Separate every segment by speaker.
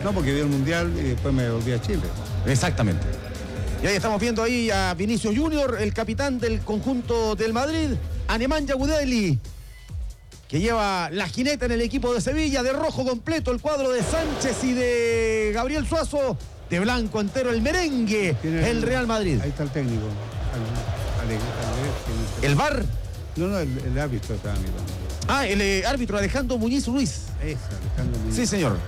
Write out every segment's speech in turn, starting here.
Speaker 1: No, porque vi el Mundial y después me volví a Chile.
Speaker 2: Exactamente. Y ahí estamos viendo ahí a Vinicius Junior, el capitán del conjunto del Madrid, a Nemanja Gudeli, que lleva la jineta en el equipo de Sevilla, de rojo completo el cuadro de Sánchez y de Gabriel Suazo, de blanco entero el merengue, el Real Madrid.
Speaker 1: Ahí está el técnico.
Speaker 2: ¿El VAR?
Speaker 1: No, el árbitro estaba mirando.
Speaker 2: El árbitro Alejandro Muñiz Ruiz.
Speaker 1: Alejandro Muñiz.
Speaker 2: Sí, señor.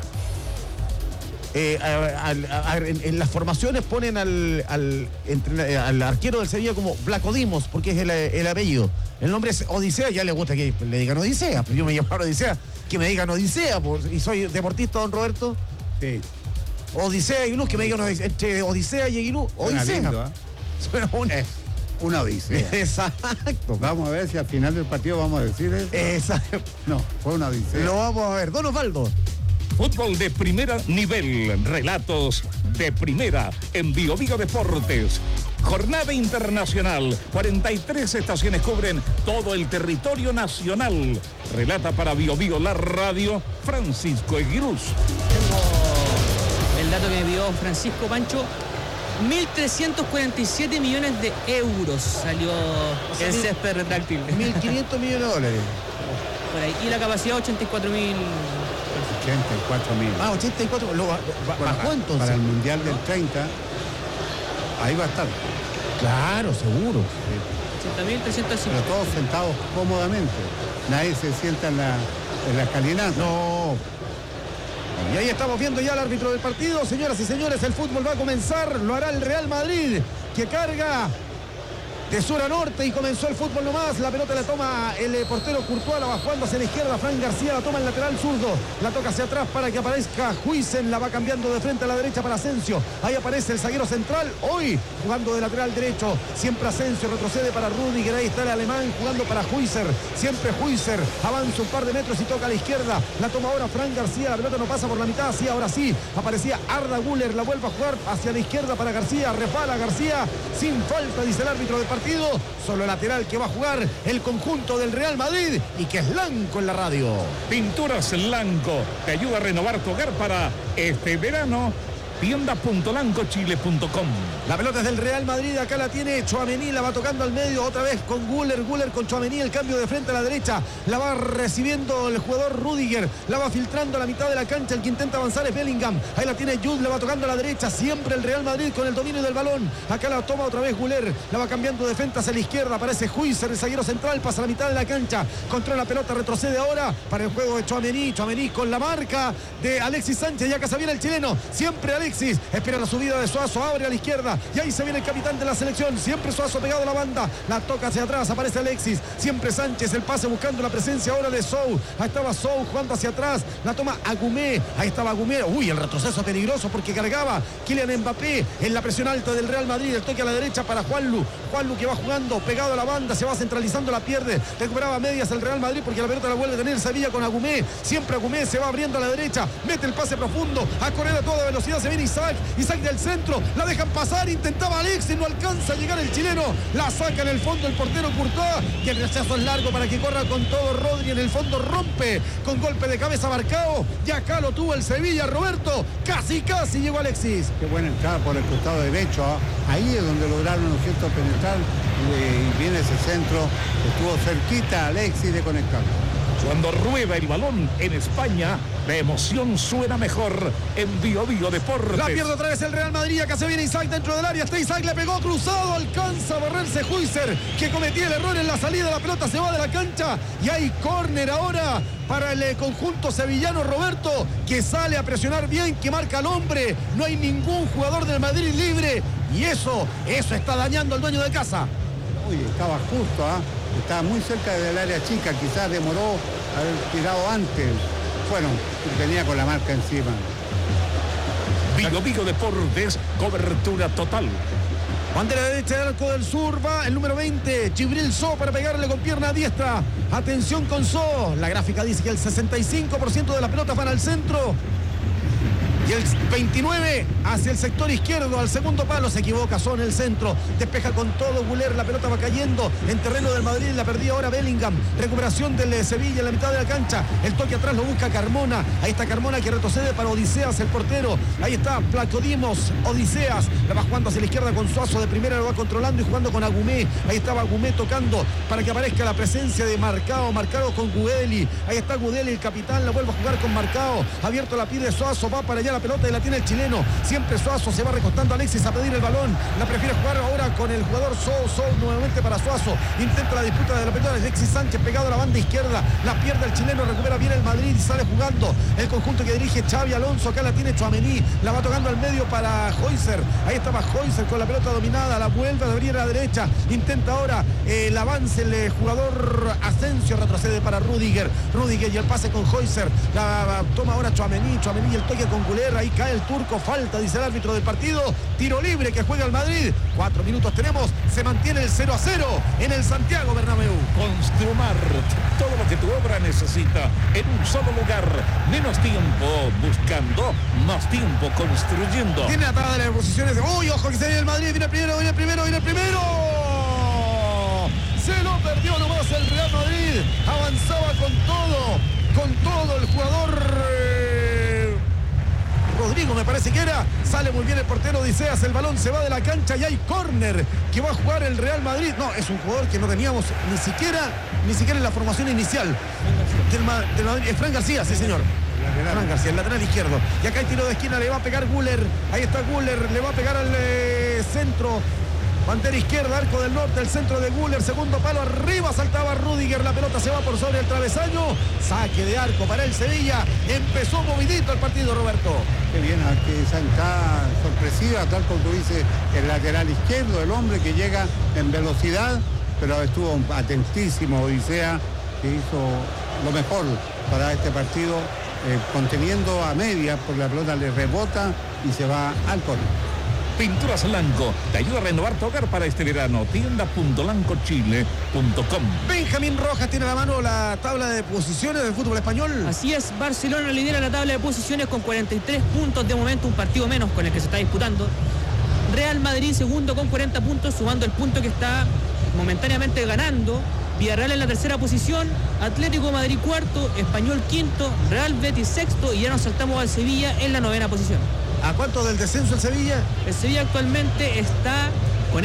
Speaker 2: En las formaciones ponen al arquero del Sevilla como Blacodimos, porque es el apellido. El nombre es Odisea, ya le gusta que le digan Odisea, pero yo me llamo Odisea, que me digan Odisea, y soy deportista, don Roberto.
Speaker 1: Sí.
Speaker 2: Odisea y Luz, que me digan entre Odisea y Aguilú. Odisea.
Speaker 1: Lindo,
Speaker 2: Suena
Speaker 1: una odisea.
Speaker 2: Exacto.
Speaker 1: Vamos a ver si al final del partido vamos a decir eso.
Speaker 2: Exacto.
Speaker 1: No, fue una odisea.
Speaker 2: Lo vamos a ver. Don Osvaldo.
Speaker 3: Fútbol de primer nivel, relatos de primera en Bio Bio Deportes. Jornada internacional, 43 estaciones cubren todo el territorio nacional. Relata para Bio Bio la radio, Francisco Eguirús.
Speaker 4: Tengo el dato que me dio Francisco Pancho. 1.347 millones de euros salió el césped retráctil.
Speaker 2: 1.500 millones de dólares.
Speaker 4: Por ahí. Y la capacidad 84.000.
Speaker 1: 84.000.
Speaker 2: 84. ¿Bajó entonces?
Speaker 1: Para el Mundial del 30, ahí va a estar.
Speaker 2: Claro, seguro.
Speaker 4: 80.350.
Speaker 1: Pero todos sentados cómodamente. Nadie se sienta en la escalinata.
Speaker 2: No. Y ahí estamos viendo ya al árbitro del partido. Señoras y señores, el fútbol va a comenzar. Lo hará el Real Madrid, que carga de sur a norte y comenzó el fútbol nomás. La pelota la toma el portero Courtois, la va jugando hacia la izquierda. Fran García la toma el lateral zurdo, la toca hacia atrás para que aparezca Huijsen, la va cambiando de frente a la derecha para Asensio. Ahí aparece el zaguero central, hoy jugando de lateral derecho. Siempre Asensio, retrocede para Rüdiger. Ahí está el alemán jugando para Huijsen. Siempre Huijsen avanza un par de metros y toca a la izquierda. La toma ahora Fran García, la pelota no pasa por la mitad. Sí, ahora sí, aparecía Arda Güler, la vuelve a jugar hacia la izquierda para García. Refala García, sin falta, dice el árbitro del partido. Solo lateral que va a jugar el conjunto del Real Madrid y que es Lanco en la radio.
Speaker 3: Pinturas Lanco te ayuda a renovar tu hogar para este verano. Tienda.lancochile.com.
Speaker 2: La pelota es del Real Madrid, acá la tiene Tchouaméni, la va tocando al medio otra vez con Güler con Tchouaméni, el cambio de frente a la derecha, la va recibiendo el jugador Rüdiger, la va filtrando a la mitad de la cancha, el que intenta avanzar es Bellingham, ahí la tiene Jude, la va tocando a la derecha, siempre el Real Madrid con el dominio del balón, acá la toma otra vez Güler, la va cambiando de frente hacia la izquierda, aparece Huijsen, el zaguero central, pasa a la mitad de la cancha, controla la pelota, retrocede ahora para el juego de Tchouaméni con la marca de Alexis Sánchez, ya acá se viene el chileno, siempre Alexis, espera la subida de Suazo, abre a la izquierda y ahí se viene el capitán de la selección, siempre Suazo pegado a la banda, la toca hacia atrás, aparece Alexis, siempre Sánchez, el pase buscando la presencia ahora de Sou, ahí estaba Sou jugando hacia atrás, la toma Agumé, ahí estaba Agumé, uy, el retroceso peligroso porque cargaba Kylian Mbappé en la presión alta del Real Madrid, el toque a la derecha para Juanlu que va jugando pegado a la banda, se va centralizando, la pierde, recuperaba medias el Real Madrid porque la pelota la vuelve a tener Sevilla con Agumé, siempre Agumé se va abriendo a la derecha, mete el pase profundo, a correr a toda velocidad, se viene Isaac del centro, la dejan pasar, intentaba Alexis, no alcanza a llegar el chileno, la saca en el fondo el portero Courtois, y el rechazo es largo para que corra con todo Rodri, en el fondo rompe con golpe de cabeza marcado, y acá lo tuvo el Sevilla, Roberto, casi llegó Alexis.
Speaker 1: Qué buena entrada por el costado derecho, ahí es donde lograron, ¿no es cierto?, penetrar, y viene ese centro, estuvo cerquita Alexis de conectar.
Speaker 3: Cuando rueda el balón en España, la emoción suena mejor en Bio Bio Deportes.
Speaker 2: La pierde otra vez el Real Madrid, acá se viene Isaac dentro del área, está Isaac, le pegó cruzado, alcanza a barrerse Huijsen, que cometía el error en la salida, la pelota se va de la cancha y hay córner ahora para el conjunto sevillano, Roberto, que sale a presionar bien, que marca al hombre, no hay ningún jugador del Madrid libre y eso está dañando al dueño de casa.
Speaker 1: Uy, estaba justo, estaba muy cerca del área chica, quizás demoró haber tirado antes. Bueno, venía con la marca encima.
Speaker 3: Bio Bio Deportes, cobertura total.
Speaker 2: Bandera derecha del arco del sur, va el número 20, Djibril Sow para pegarle con pierna diestra. Atención con Sow, la gráfica dice que el 65% de las pelotas van al centro. Y el 29 hacia el sector izquierdo, al segundo palo, se equivoca, son el centro, despeja con todo Güler, la pelota va cayendo en terreno del Madrid, la perdía ahora Bellingham, recuperación del Sevilla en la mitad de la cancha, el toque atrás lo busca Carmona, ahí está Carmona que retrocede para Odiseas, el portero, ahí está Placodimos, Odiseas, la va jugando hacia la izquierda con Suazo, de primera lo va controlando y jugando con Agumé, ahí estaba Agumé tocando para que aparezca la presencia de Marcao con Gudeli, ahí está Gudeli, el capitán, la vuelve a jugar con Marcao, abierto la pide Suazo, va para allá la pelota y la tiene el chileno, siempre Suazo, se va recostando Alexis a pedir el balón, la prefiere jugar ahora con el jugador Sow nuevamente para Suazo, intenta la disputa de la pelota, Alexis Sánchez pegado a la banda izquierda, la pierde el chileno, recupera bien el Madrid y sale jugando el conjunto que dirige Xavi Alonso, acá la tiene Tchouaméni, la va tocando al medio para Heuser, ahí estaba Heuser con la pelota dominada, la vuelve a abrir a la derecha, intenta ahora el avance el jugador Asensio, retrocede para Rudiger y el pase con Heuser, la toma ahora Tchouaméni y el toque con Güler, ahí cae el turco, falta, dice el árbitro del partido, tiro libre que juega el Madrid, 4 minutos tenemos, se mantiene el 0-0 en el Santiago Bernabéu.
Speaker 3: Construmart, todo lo que tu obra necesita en un solo lugar, menos tiempo buscando, más tiempo construyendo.
Speaker 2: Tiene atada las posiciones de... ¡Uy, ojo que se viene el Madrid! Viene el primero! Se lo perdió nomás el Real Madrid. Avanzaba con todo el jugador... Rodrigo me parece que era, sale muy bien el portero Odiseas, el balón se va de la cancha y hay córner que va a jugar el Real Madrid. No, es un jugador que no teníamos ni siquiera en la formación inicial del Madrid. Es Fran García, sí señor. Fran García, el lateral izquierdo. Y acá hay tiro de esquina, le va a pegar Güler. Ahí está Güler, le va a pegar al centro. Pantera izquierda, arco del norte, el centro de Güler, segundo palo, arriba saltaba Rudiger, la pelota se va por sobre el travesaño, saque de arco para el Sevilla, empezó movidito el partido, Roberto.
Speaker 1: Qué bien, que está sorpresiva, tal como tú dices, el lateral izquierdo, el hombre que llega en velocidad, pero estuvo atentísimo Odisea, que hizo lo mejor para este partido, conteniendo a media, porque la pelota le rebota y se va al córner.
Speaker 3: Pinturas Lanco te ayuda a renovar tu hogar para este verano. Tienda.lancochile.com.
Speaker 2: Benjamín Rojas tiene a la mano la tabla de posiciones del fútbol español.
Speaker 4: Así es, Barcelona lidera la tabla de posiciones con 43 puntos de momento, un partido menos con el que se está disputando. Real Madrid segundo con 40 puntos, sumando el punto que está momentáneamente ganando. Villarreal en la tercera posición, Atlético Madrid cuarto, Español quinto, Real Betis sexto y ya nos saltamos al Sevilla en la novena posición.
Speaker 2: ¿A cuánto del descenso el Sevilla?
Speaker 4: El Sevilla actualmente está con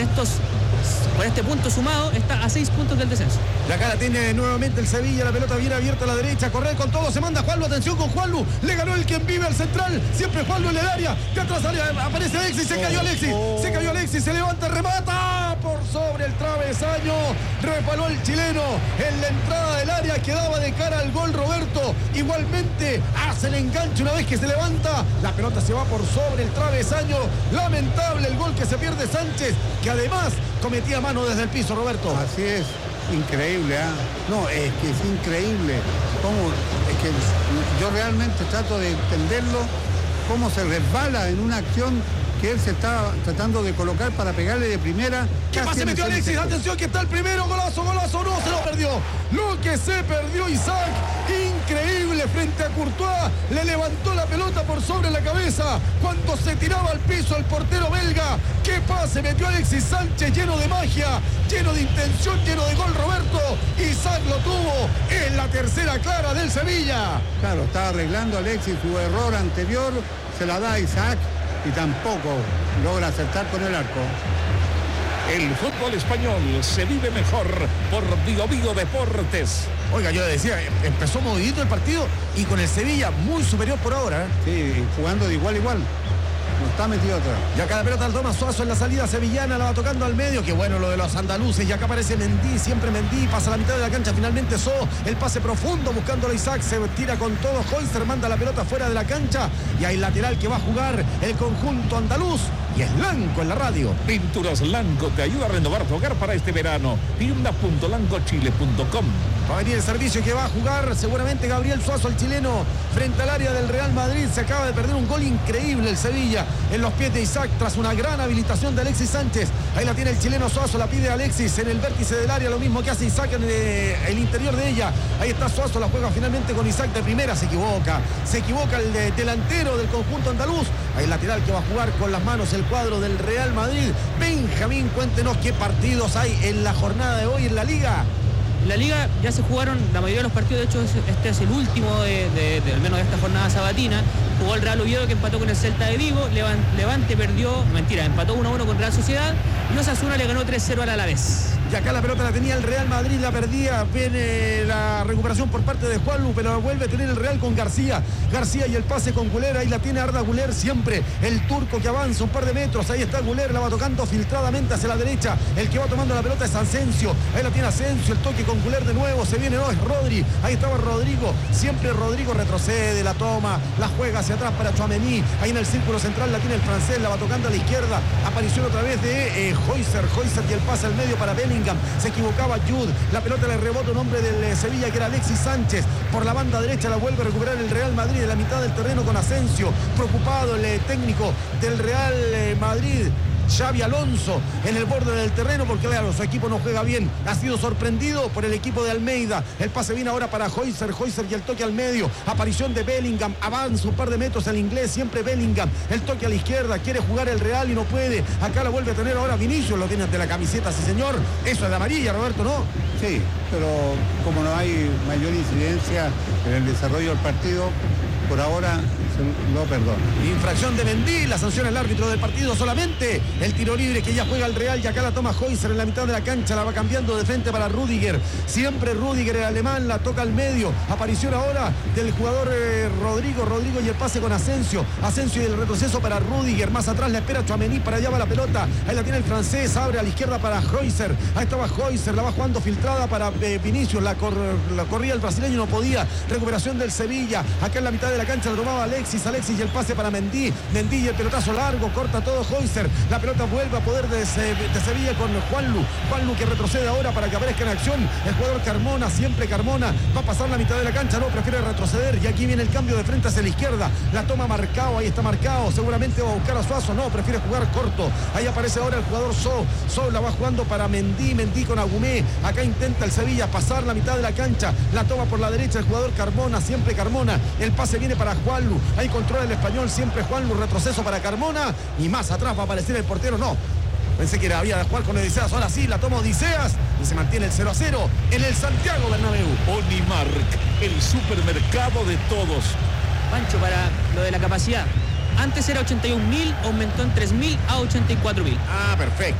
Speaker 4: este punto sumado, está a 6 puntos del descenso.
Speaker 2: La cara tiene nuevamente el Sevilla, la pelota viene abierta a la derecha, correr con todo, se manda Juanlu, atención con Juanlu, le ganó el quien vive al central, siempre Juanlu en el área, de atrás aparece Alexis, se cayó Alexis, se levanta, remata por sobre el travesaño, repaló el chileno en la entrada del área, quedaba de cara al gol Roberto, igualmente hace el enganche una vez que se levanta, la pelota se va por sobre el travesaño, lamentable el gol que se pierde Sánchez, que además cometía mano desde el piso, Roberto.
Speaker 1: Así es, increíble, ¿eh? No, es que es increíble. Es que yo realmente trato de entenderlo, cómo se resbala en una acción que él se está tratando de colocar para pegarle de primera.
Speaker 2: ¿Qué pase metió Alexis? Atención que está el primero, golazo, no, se lo perdió. Lo que se perdió Isaac, increíble frente a Courtois, le levantó la pelota por sobre la cabeza cuando se tiraba al piso el portero belga. ¿Qué pase metió Alexis Sánchez? Lleno de magia, lleno de intención, lleno de gol, Roberto. Isaac lo tuvo, es la tercera clara del Sevilla.
Speaker 1: Claro, estaba arreglando Alexis su error anterior, se la da a Isaac y tampoco logra acertar con el arco.
Speaker 3: El fútbol español se vive mejor por Bio Deportes.
Speaker 2: Oiga, yo le decía, empezó movidito el partido y con el Sevilla muy superior por ahora.
Speaker 1: Sí, jugando de igual a igual. No está metido atrás.
Speaker 2: Y acá la pelota al toma Suazo en la salida sevillana, la va tocando al medio. Qué bueno lo de los andaluces. Y acá aparece Mendy, siempre Mendy, pasa a la mitad de la cancha. Finalmente el pase profundo buscándolo Isaac, se tira con todo. Heuser manda la pelota fuera de la cancha. Y hay lateral que va a jugar el conjunto andaluz. y es Lanco en la radio.
Speaker 3: Pinturas Lanco te ayuda a renovar tu hogar para este verano. Tienda.lancochile.com.
Speaker 2: Va a venir el servicio que va a jugar seguramente Gabriel Suazo, el chileno, frente al área del Real Madrid. Se acaba de perder un gol increíble el Sevilla en los pies de Isaac tras una gran habilitación de Alexis Sánchez. Ahí la tiene el chileno Suazo, la pide Alexis en el vértice del área, lo mismo que hace Isaac en el interior de ella. Ahí está Suazo, la juega finalmente con Isaac de primera, se equivoca el delantero del conjunto andaluz. Ahí el lateral que va a jugar con las manos el cuadro del Real Madrid. Benjamín, cuéntenos qué partidos hay en la jornada de hoy en la Liga.
Speaker 4: En la Liga ya se jugaron la mayoría de los partidos, de hecho este es el último al menos de esta jornada sabatina. Jugó el Real Oviedo, que empató con el Celta de Vigo. Levante empató 1-1 con Real Sociedad. Y Osasuna le ganó 3-0 al Alavés.
Speaker 2: Y acá la pelota la tenía el Real Madrid, la perdía. Viene la recuperación por parte de Juanlu, pero la vuelve a tener el Real con García y el pase con Güler. Ahí la tiene Arda Güler siempre, el turco que avanza un par de metros. Ahí está Güler, la va tocando filtradamente hacia la derecha. El que va tomando la pelota es Asensio. Ahí la tiene Asensio, el toque con Güler de nuevo. Se viene, no, es Rodri. Ahí estaba Rodrigo, siempre Rodrigo retrocede, la toma, la juega hacia atrás para Tchouaméni. Ahí en el círculo central la tiene el francés, la va tocando a la izquierda. Aparición otra vez de Heuser y el pase al medio para Bellingham. Se equivocaba Jude, la pelota le rebota un hombre del Sevilla que era Alexis Sánchez. Por la banda derecha la vuelve a recuperar el Real Madrid de la mitad del terreno con Asensio. Preocupado el técnico del Real Madrid, Xabi Alonso, en el borde del terreno, porque claro, su equipo no juega bien. Ha sido sorprendido por el equipo de Almeida. El pase viene ahora para Heuser y el toque al medio. Aparición de Bellingham, avanza un par de metros el inglés, siempre Bellingham. El toque a la izquierda, quiere jugar el Real y no puede. Acá la vuelve a tener ahora Vinicius, lo tiene ante la camiseta, sí señor. Eso es de amarilla, Roberto, ¿no?
Speaker 1: Sí, pero como no hay mayor incidencia en el desarrollo del partido, por ahora no perdona.
Speaker 2: Infracción de Mendy, la sanción al árbitro del partido solamente. El tiro libre que ya juega el Real y acá la toma Heuser en la mitad de la cancha, la va cambiando de frente para Rüdiger. Siempre Rüdiger, el alemán, la toca al medio. Aparición ahora del jugador Rodrigo y el pase con Asensio y el retroceso para Rüdiger. Más atrás la espera Tchouaméni, para allá va la pelota. Ahí la tiene el francés, abre a la izquierda para Heuser. Ahí estaba Heuser, la va jugando filtrada para Vinicius. La corría el brasileño, no podía. Recuperación del Sevilla. Acá en la mitad de la cancha lo tomaba Alexis y el pase para Mendy y el pelotazo largo, corta todo Heuser. La pelota vuelve a poder de Sevilla con Juanlu que retrocede ahora para que aparezca en acción el jugador Carmona, siempre Carmona. Va a pasar la mitad de la cancha, no, prefiere retroceder y aquí viene el cambio de frente hacia la izquierda. La toma Marcao, ahí está Marcao, seguramente va a buscar a Suazo, no, prefiere jugar corto. Ahí aparece ahora el jugador So la va jugando para Mendy con Agumé. Acá intenta el Sevilla pasar la mitad de la cancha, la toma por la derecha el jugador Carmona, siempre Carmona. El pase viene para Juanlu, ahí controla el español, siempre Juanlu, retroceso para Carmona y más atrás va a aparecer el portero, no. Pensé que había de jugar con Odiseas, ahora sí, la toma Odiseas y se mantiene el 0-0 en el Santiago Bernabéu.
Speaker 3: Unimark, el supermercado de todos.
Speaker 4: Pancho, para lo de la capacidad, antes era 81.000, aumentó en 3.000 a 84.000.
Speaker 2: Ah, perfecto.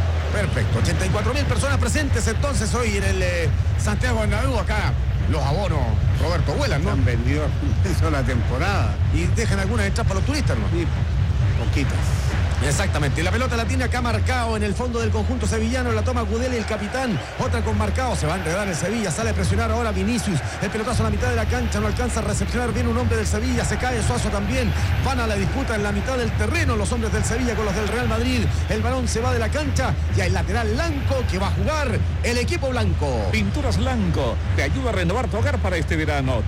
Speaker 2: 84.000 personas presentes entonces hoy en el Santiago Bernabéu. Acá los abonos, Roberto, vuelan, ¿no?
Speaker 1: Han vendido eso la temporada.
Speaker 2: Y dejan algunas entrar para los turistas, ¿no?
Speaker 1: Sí, poquitas.
Speaker 2: Exactamente, la pelota la tiene acá Marcao en el fondo del conjunto sevillano, la toma Gudel y el capitán, otra con Marcao, se va a enredar el Sevilla, sale a presionar ahora Vinicius, el pelotazo a la mitad de la cancha, no alcanza a recepcionar bien un hombre del Sevilla, se cae Suazo también, van a la disputa en la mitad del terreno los hombres del Sevilla con los del Real Madrid, el balón se va de la cancha y hay lateral Lanco que va a jugar el equipo blanco.
Speaker 3: Pinturas Lanco te ayuda a renovar tu hogar para este verano.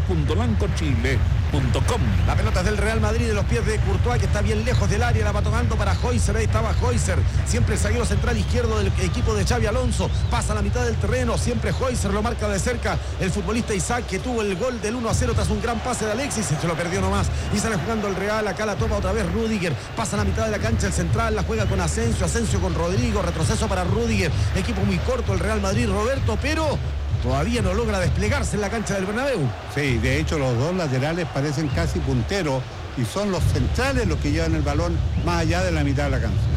Speaker 3: Tienda.lancochile.com.
Speaker 2: La pelota es del Real Madrid de los pies de Courtois, que está bien lejos del área, la va tocando para Heuser, ahí estaba Heuser, siempre el zaguero central izquierdo del equipo de Xabi Alonso, pasa a la mitad del terreno, siempre Heuser, lo marca de cerca el futbolista Isaac, que tuvo el gol del 1-0 tras un gran pase de Alexis, se lo perdió nomás, y sale jugando el Real, acá la toma otra vez Rüdiger, pasa a la mitad de la cancha el central, la juega con Asensio con Rodrigo, retroceso para Rüdiger, equipo muy corto el Real Madrid, Roberto, pero todavía no logra desplegarse en la cancha del Bernabéu.
Speaker 1: Sí, de hecho los dos laterales parecen casi punteros y son los centrales los que llevan el balón más allá de la mitad de la cancha.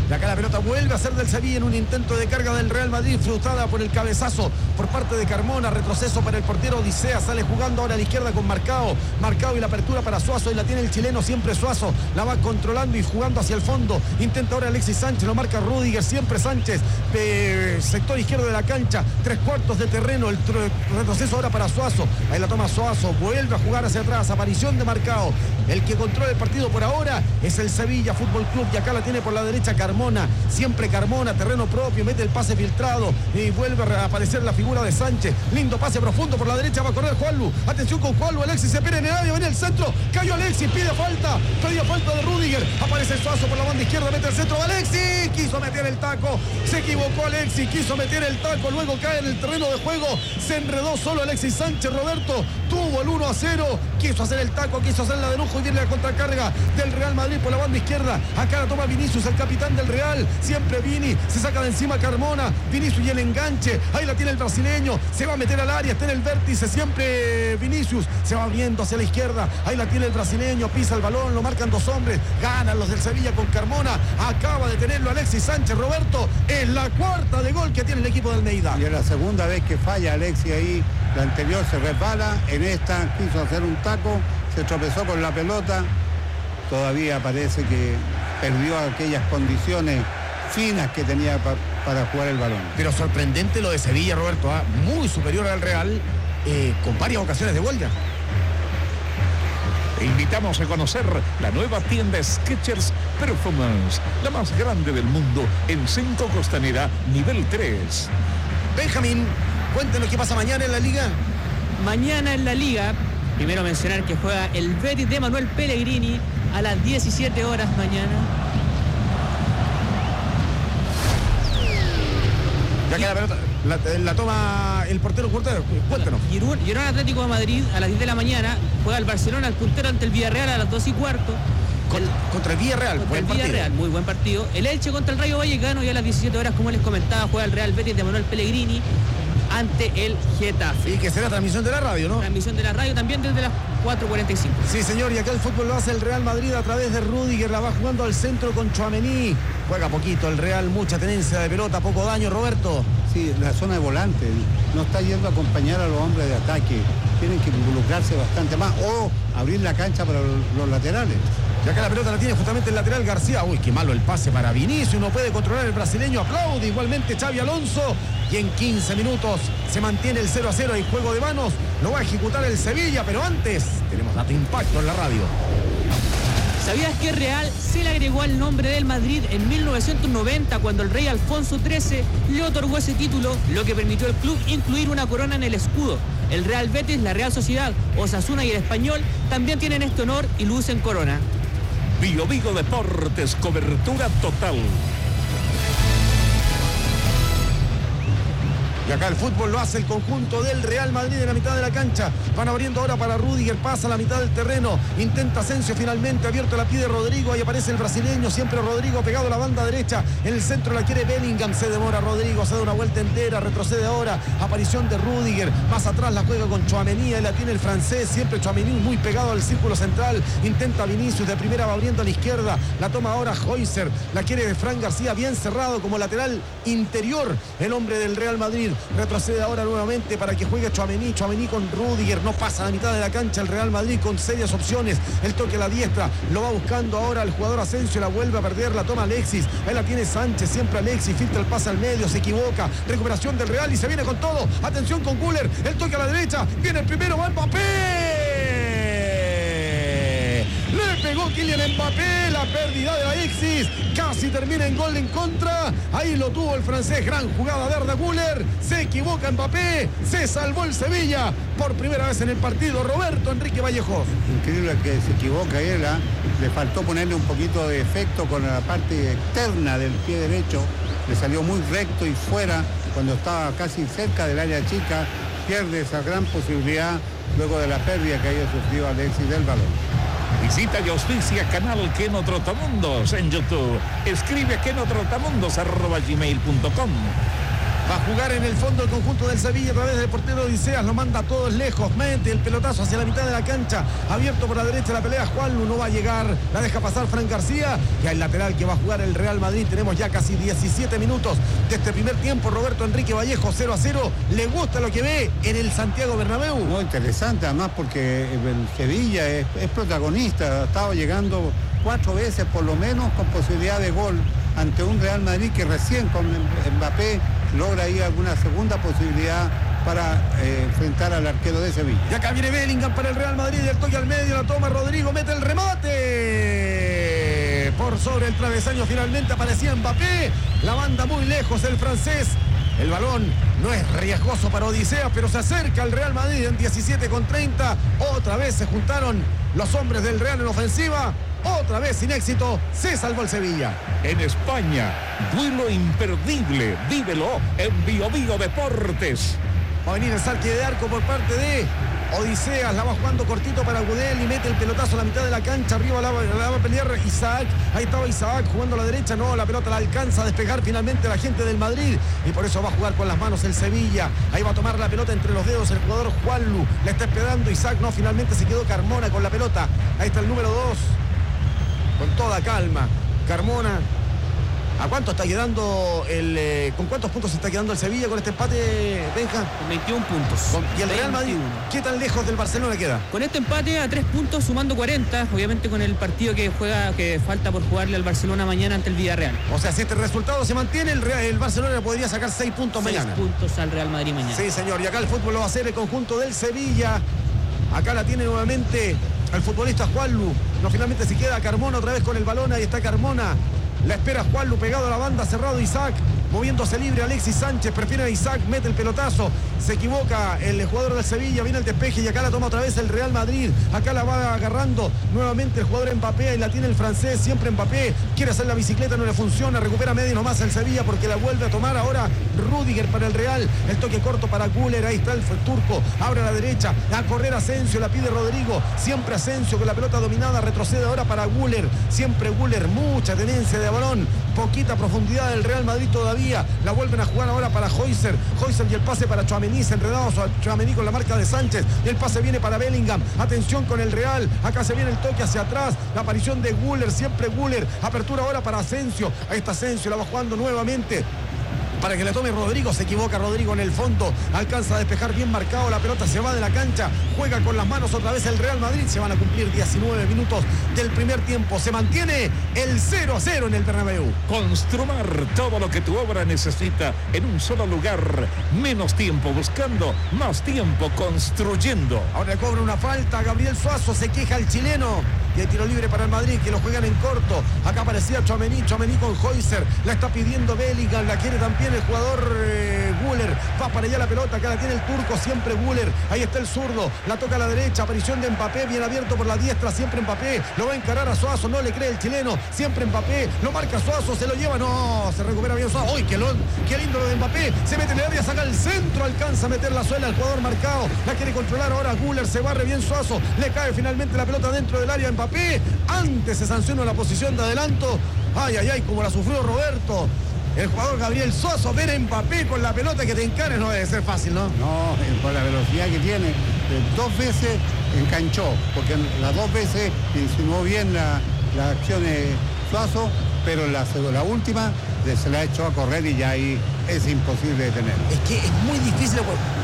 Speaker 2: Y acá la pelota vuelve a ser del Sevilla en un intento de carga del Real Madrid, frustrada por el cabezazo por parte de Carmona. Retroceso para el portero Odisea. Sale jugando ahora a la izquierda con Marcao. Marcao y la apertura para Suazo. Y la tiene el chileno siempre Suazo. La va controlando y jugando hacia el fondo. Intenta ahora Alexis Sánchez. Lo marca Rüdiger. Siempre Sánchez. Sector izquierdo de la cancha. 3/4 de terreno. El retroceso ahora para Suazo. Ahí la toma Suazo. Vuelve a jugar hacia atrás. Aparición de Marcao. El que controla el partido por ahora es el Sevilla Fútbol Club. Y acá la tiene por la derecha Carmona. Siempre Carmona. Terreno propio. Mete el pase filtrado. Y vuelve a aparecer la figura de Sánchez. Lindo pase profundo por la derecha. Va a correr Juanlu. Atención con Juanlu. Alexis se pone en el área. Viene el centro. Cayó Alexis. Pide falta. Pedía falta de Rüdiger. Aparece Suazo por la banda izquierda. Mete el centro. Alexis. Quiso meter el taco. Se equivocó Alexis. Quiso meter el taco. Luego cae en el terreno de juego. Se enredó solo Alexis Sánchez. Roberto tuvo el 1-0. Quiso hacer el taco. Quiso hacer la de lujo. Y viene la contracarga del Real Madrid por la banda izquierda. Acá la toma Vinicius, el capitán del Real. Siempre Vini. Se saca de encima Carmona. Vinicius y el enganche. Ahí la tiene el brasileño. Se va a meter al área. Está en el vértice. Siempre Vinicius. Se va abriendo hacia la izquierda. Ahí la tiene el brasileño. Pisa el balón. Lo marcan dos hombres. Ganan los del Sevilla con Carmona. Acaba de tenerlo Alexis Sánchez. Roberto, es la cuarta de gol que tiene el equipo de Almeida.
Speaker 1: Y es la segunda vez que falla Alexis ahí. La anterior se resbala. En esta quiso hacer un taco. Se tropezó con la pelota. Todavía parece que perdió aquellas condiciones finas que tenía para jugar el balón.
Speaker 2: Pero sorprendente lo de Sevilla, Roberto. Muy superior al Real, con varias ocasiones de gol ya.
Speaker 3: Te invitamos a conocer la nueva tienda Skechers Performance, la más grande del mundo en Cinco Costanera, nivel 3.
Speaker 2: Benjamín, cuéntenos qué pasa mañana en la Liga.
Speaker 4: Mañana en la Liga, primero mencionar que juega el Betis de Manuel Pellegrini a las 17 horas mañana.
Speaker 2: Ya que la pelota la toma el portero Curtero. Cuéntanos.
Speaker 4: Girón Atlético de Madrid a las 10 de la mañana. Juega el Barcelona al puntero ante el Villarreal a las 2:15.
Speaker 2: Contra el Villarreal.
Speaker 4: Contra el Villarreal, muy buen partido. El Elche contra el Rayo Vallecano y a las 17 horas, como les comentaba, juega el Real Betis de Manuel Pellegrini ante el Getafe.
Speaker 2: Y que será transmisión de la radio, ¿no?
Speaker 4: Transmisión de la radio también desde las 4:45.
Speaker 2: Sí, señor, y acá el fútbol lo hace el Real Madrid a través de Rüdiger. La va jugando al centro con Tchouaméni. Juega poquito el Real, mucha tenencia de pelota, poco daño, Roberto.
Speaker 1: Sí, la zona de volante no está yendo a acompañar a los hombres de ataque. Tienen que involucrarse bastante más o abrir la cancha para los laterales.
Speaker 2: Y acá la pelota la tiene justamente el lateral García. Uy, qué malo el pase para Vinicius. No puede controlar el brasileño. Aplaude igualmente Xavi Alonso. Y en 15 minutos se mantiene el 0-0 y juego de manos. Lo va a ejecutar el Sevilla, pero antes tenemos dato impacto en la radio.
Speaker 4: ¿Sabías que Real se le agregó al nombre del Madrid en 1990 cuando el rey Alfonso XIII le otorgó ese título, lo que permitió al club incluir una corona en el escudo? El Real Betis, la Real Sociedad, Osasuna y el Español también tienen este honor y lucen corona.
Speaker 3: Bio Deportes, cobertura total.
Speaker 2: Y acá el fútbol lo hace el conjunto del Real Madrid en la mitad de la cancha. Van abriendo ahora para Rüdiger, pasa a la mitad del terreno. Intenta Asensio finalmente, abierto la pide Rodrigo. Ahí aparece el brasileño, siempre Rodrigo pegado a la banda derecha. En el centro la quiere Bellingham, se demora Rodrigo, se da una vuelta entera, retrocede ahora. Aparición de Rüdiger, más atrás la juega con Tchouaméni, ahí la tiene el francés, siempre Tchouaméni muy pegado al círculo central. Intenta Vinicius, de primera va abriendo a la izquierda. La toma ahora Heuser, la quiere Fran García, bien cerrado como lateral interior. El hombre del Real Madrid. Retrocede ahora nuevamente para que juegue Tchouaméni con Rüdiger, no pasa a la mitad de la cancha el Real Madrid con serias opciones, el toque a la diestra, lo va buscando ahora el jugador Asensio, la vuelve a perder, la toma Alexis, ahí la tiene Sánchez, siempre Alexis, filtra el pase al medio, se equivoca, recuperación del Real y se viene con todo, atención con Güler, el toque a la derecha, viene el primero, va Mbappé. Le pegó Kylian Mbappé, la pérdida de Alexis, casi termina en gol en contra, ahí lo tuvo el francés, gran jugada de Arda Güler, se equivoca Mbappé, se salvó el Sevilla por primera vez en el partido, Roberto Enrique Vallejos.
Speaker 1: Increíble que se equivoca él, le faltó ponerle un poquito de efecto con la parte externa del pie derecho, le salió muy recto y fuera cuando estaba casi cerca del área chica, pierde esa gran posibilidad luego de la pérdida que haya sufrido Alexis del balón.
Speaker 3: Visita y auspicia canal Keno Trotamundos en YouTube. Escribe kenotrotamundos@gmail.com.
Speaker 2: Va a jugar en el fondo el conjunto del Sevilla a través del portero Odiseas, lo manda a todos lejos, mete el pelotazo hacia la mitad de la cancha, abierto por la derecha la pelea Juanlu, no va a llegar, la deja pasar Fran García, y al lateral que va a jugar el Real Madrid. Tenemos ya casi 17 minutos de este primer tiempo. Roberto Enrique Vallejo, 0-0, le gusta lo que ve en el Santiago Bernabéu.
Speaker 1: Muy interesante, además porque el Sevilla es protagonista, ha estado llegando 4 veces por lo menos con posibilidad de gol ante un Real Madrid que recién con Mbappé logra ahí alguna segunda posibilidad para enfrentar al arquero de Sevilla.
Speaker 2: Y acá viene Bellingham para el Real Madrid, el toque al medio, la toma Rodrigo, mete el remate por sobre el travesaño, finalmente aparecía Mbappé, la manda muy lejos el francés. El balón no es riesgoso para Odiseas, pero se acerca al Real Madrid en 17:30. Otra vez se juntaron los hombres del Real en ofensiva. Otra vez sin éxito, se salvó el Sevilla.
Speaker 3: En España, duelo imperdible. Vívelo en Bio Bio Deportes.
Speaker 2: Va a venir el saque de arco por parte de Odiseas, la va jugando cortito para Gudel y mete el pelotazo a la mitad de la cancha. Arriba la va a pelear Isaac. Ahí estaba Isaac jugando a la derecha. No, la pelota la alcanza a despejar finalmente la gente del Madrid. Y por eso va a jugar con las manos el Sevilla. Ahí va a tomar la pelota entre los dedos el jugador Juanlu. La está esperando Isaac. No, finalmente se quedó Carmona con la pelota. Ahí está el número 2. Con toda calma. Carmona. ¿A cuánto está quedando con cuántos puntos se está quedando el Sevilla con este empate, Benja?
Speaker 4: Con 21 puntos.
Speaker 2: ¿Y el Real Madrid qué tan lejos del Barcelona queda?
Speaker 4: Con este empate a 3 puntos, sumando 40, obviamente con el partido que falta por jugarle al Barcelona mañana ante el Villarreal.
Speaker 2: O sea, si este resultado se mantiene, el Barcelona podría sacar 6 puntos mañana.
Speaker 4: 6 puntos al Real Madrid mañana.
Speaker 2: Sí, señor. Y acá el fútbol lo va a hacer el conjunto del Sevilla. Acá la tiene nuevamente el futbolista Juanlu. No, finalmente se queda Carmona otra vez con el balón. Ahí está Carmona. La espera Juanlu pegado a la banda, cerrado Isaac, moviéndose libre Alexis Sánchez, prefiere a Isaac, mete el pelotazo, se equivoca el jugador del Sevilla, viene el despeje y acá la toma otra vez el Real Madrid, acá la va agarrando nuevamente el jugador Mbappé y la tiene el francés, siempre Mbappé, quiere hacer la bicicleta, no le funciona, recupera medio nomás el Sevilla porque la vuelve a tomar ahora Rüdiger para el Real, el toque corto para Güler, ahí está el turco, abre a la derecha, a correr Asensio, la pide Rodrigo, siempre Asensio con la pelota dominada, retrocede ahora para Güler, siempre Güler, mucha tenencia de balón, poquita profundidad del Real Madrid todavía, la vuelven a jugar ahora para Heuser y el pase para Tchouaméni, enredados a Tchouaméni con la marca de Sánchez, y el pase viene para Bellingham, atención con el Real, acá se viene el toque hacia atrás, la aparición de Güler, siempre Güler, apertura ahora para Asensio, ahí está Asensio, la va jugando nuevamente para que le tome Rodrigo, se equivoca Rodrigo en el fondo, alcanza a despejar bien marcado, la pelota se va de la cancha, juega con las manos otra vez el Real Madrid, se van a cumplir 19 minutos del primer tiempo, se mantiene el 0-0 en el Bernabéu.
Speaker 3: Construmar todo lo que tu obra necesita en un solo lugar, menos tiempo buscando, más tiempo construyendo.
Speaker 2: Ahora le cobra una falta, Gabriel Suazo, se queja el chileno, y hay tiro libre para el Madrid, que lo juegan en corto, acá aparecía Tchouaméni con Heuser, la está pidiendo Bellingham, la quiere también el jugador Güler, va para allá la pelota, acá la tiene el turco, siempre Güler, ahí está el zurdo, la toca a la derecha, aparición de Mbappé, bien abierto por la diestra, siempre Mbappé, lo va a encarar a Suazo, no le cree el chileno, siempre Mbappé, lo marca Suazo, se lo lleva, no, se recupera bien Suazo, ¡uy, qué lindo lo de Mbappé! Se mete en el área, saca el centro, alcanza a meter la suela al jugador marcado, la quiere controlar ahora Güler, se barre bien Suazo, le cae finalmente la pelota dentro del área Mbappé, antes se sanciona la posición de adelanto, ay, como la sufrió Roberto. El jugador Gabriel Suazo, ver a Mbappé con la pelota que te encare no debe ser fácil, ¿no?
Speaker 1: No, con la velocidad que tiene, 2 veces enganchó, porque las 2 veces insinuó bien la acción de Suazo, pero la última se la echó a correr y ya ahí es imposible detener.
Speaker 2: Es que es muy difícil,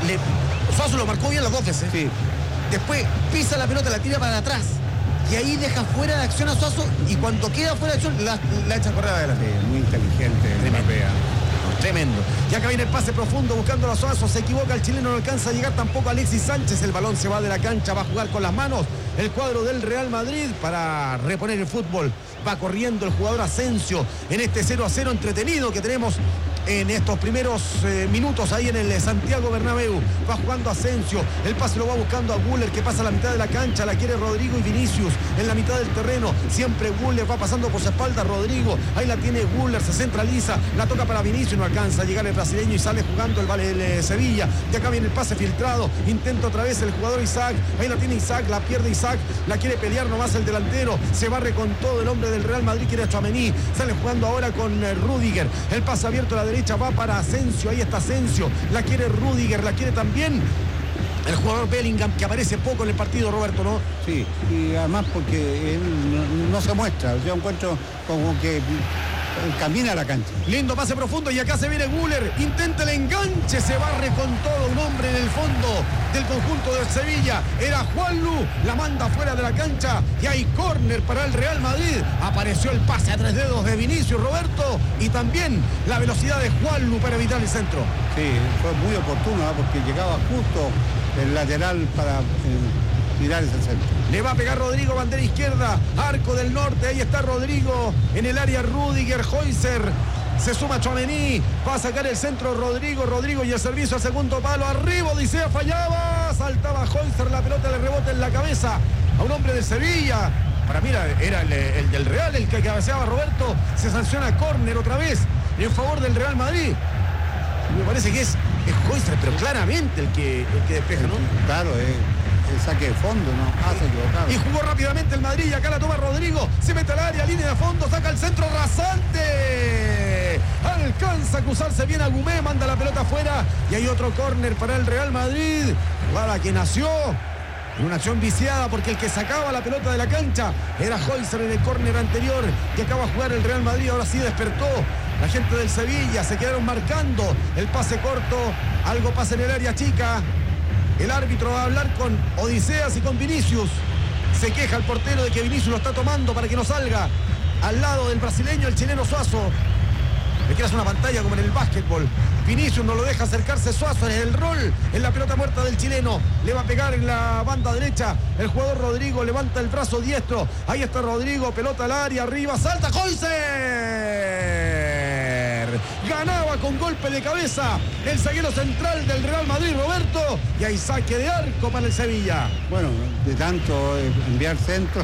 Speaker 2: Suazo lo marcó bien las 2 veces.
Speaker 1: Sí.
Speaker 2: Después pisa la pelota, la tira para atrás. Y ahí deja fuera de acción a Suazo y cuando queda fuera de acción la echa a correr adelante.
Speaker 1: Sí, muy inteligente Mbappé.
Speaker 2: Tremendo. Y acá viene el pase profundo buscando a Suazo, se equivoca el chileno, no alcanza a llegar tampoco Alexis Sánchez, el balón se va de la cancha, va a jugar con las manos el cuadro del Real Madrid para reponer el fútbol. Va corriendo el jugador Asensio en este 0-0 entretenido que tenemos en estos primeros minutos ahí en el Santiago Bernabéu. Va jugando Asensio, el pase lo va buscando a Güler que pasa a la mitad de la cancha, la quiere Rodrigo y Vinicius en la mitad del terreno, siempre Güler va pasando por su espalda Rodrigo, ahí la tiene Güler, se centraliza, la toca para Vinicius, no alcanza a llegar el brasileño y sale jugando el Sevilla, y acá viene el pase filtrado, intenta otra vez el jugador Isaac, ahí la tiene Isaac, la pierde Isaac, la quiere pelear nomás el delantero, se barre con todo el hombre del Real Madrid, quiere a Tchouaméni, sale jugando ahora con Rüdiger, el pase abierto a la derecha, va para Asensio, ahí está Asensio, la quiere Rudiger, la quiere también el jugador Bellingham, que aparece poco en el partido, Roberto, ¿no?
Speaker 1: Sí, y además porque él no se muestra. Yo encuentro como que camina a la cancha.
Speaker 2: Lindo pase profundo y acá se viene Güler, intenta el enganche, se barre con todo un hombre en el fondo del conjunto de Sevilla, era Juanlu, la manda fuera de la cancha y hay córner para el Real Madrid. Apareció el pase a 3 dedos de Vinicius, Roberto, y también la velocidad de Juanlu para evitar el centro.
Speaker 1: Sí, fue muy oportuno, ¿eh? Porque llegaba justo el lateral para tirar ese centro.
Speaker 2: Le va a pegar Rodrigo, bandera izquierda, arco del norte, ahí está Rodrigo, en el área Rudiger, Heuser, se suma Tchouaméni, va a sacar el centro Rodrigo y el servicio al segundo palo, arriba Odisea, fallaba, saltaba Heuser, la pelota le rebota en la cabeza a un hombre de Sevilla. Para mí era el del Real el que cabeceaba, Roberto, se sanciona córner otra vez en favor del Real Madrid. Me parece que es Heuser, pero claramente el que despeja, ¿no?
Speaker 1: Claro, el saque de fondo, ¿no? Hace equivocado.
Speaker 2: Y jugó rápidamente el Madrid y acá la toma Rodrigo, se mete al área, línea de fondo, saca el centro rasante, alcanza a cruzarse bien a Gumé, manda la pelota afuera y hay otro córner para el Real Madrid, jugada que nació en una acción viciada porque el que sacaba la pelota de la cancha era Heuser en el córner anterior que acaba de jugar el Real Madrid. Ahora sí despertó la gente del Sevilla, se quedaron marcando el pase corto, algo pasa en el área chica. El árbitro va a hablar con Odiseas y con Vinicius. Se queja el portero de que Vinicius lo está tomando para que no salga. Al lado del brasileño, el chileno Suazo. Le quieras una pantalla como en el básquetbol. Vinicius no lo deja acercarse, Suazo en el rol, en la pelota muerta del chileno. Le va a pegar en la banda derecha. El jugador Rodrigo levanta el brazo diestro. Ahí está Rodrigo, pelota al área, arriba, salta Heuser. Ganaba con golpe de cabeza el zaguero central del Real Madrid, Roberto, y hay saque de arco para el Sevilla.
Speaker 1: Bueno, de tanto enviar centros,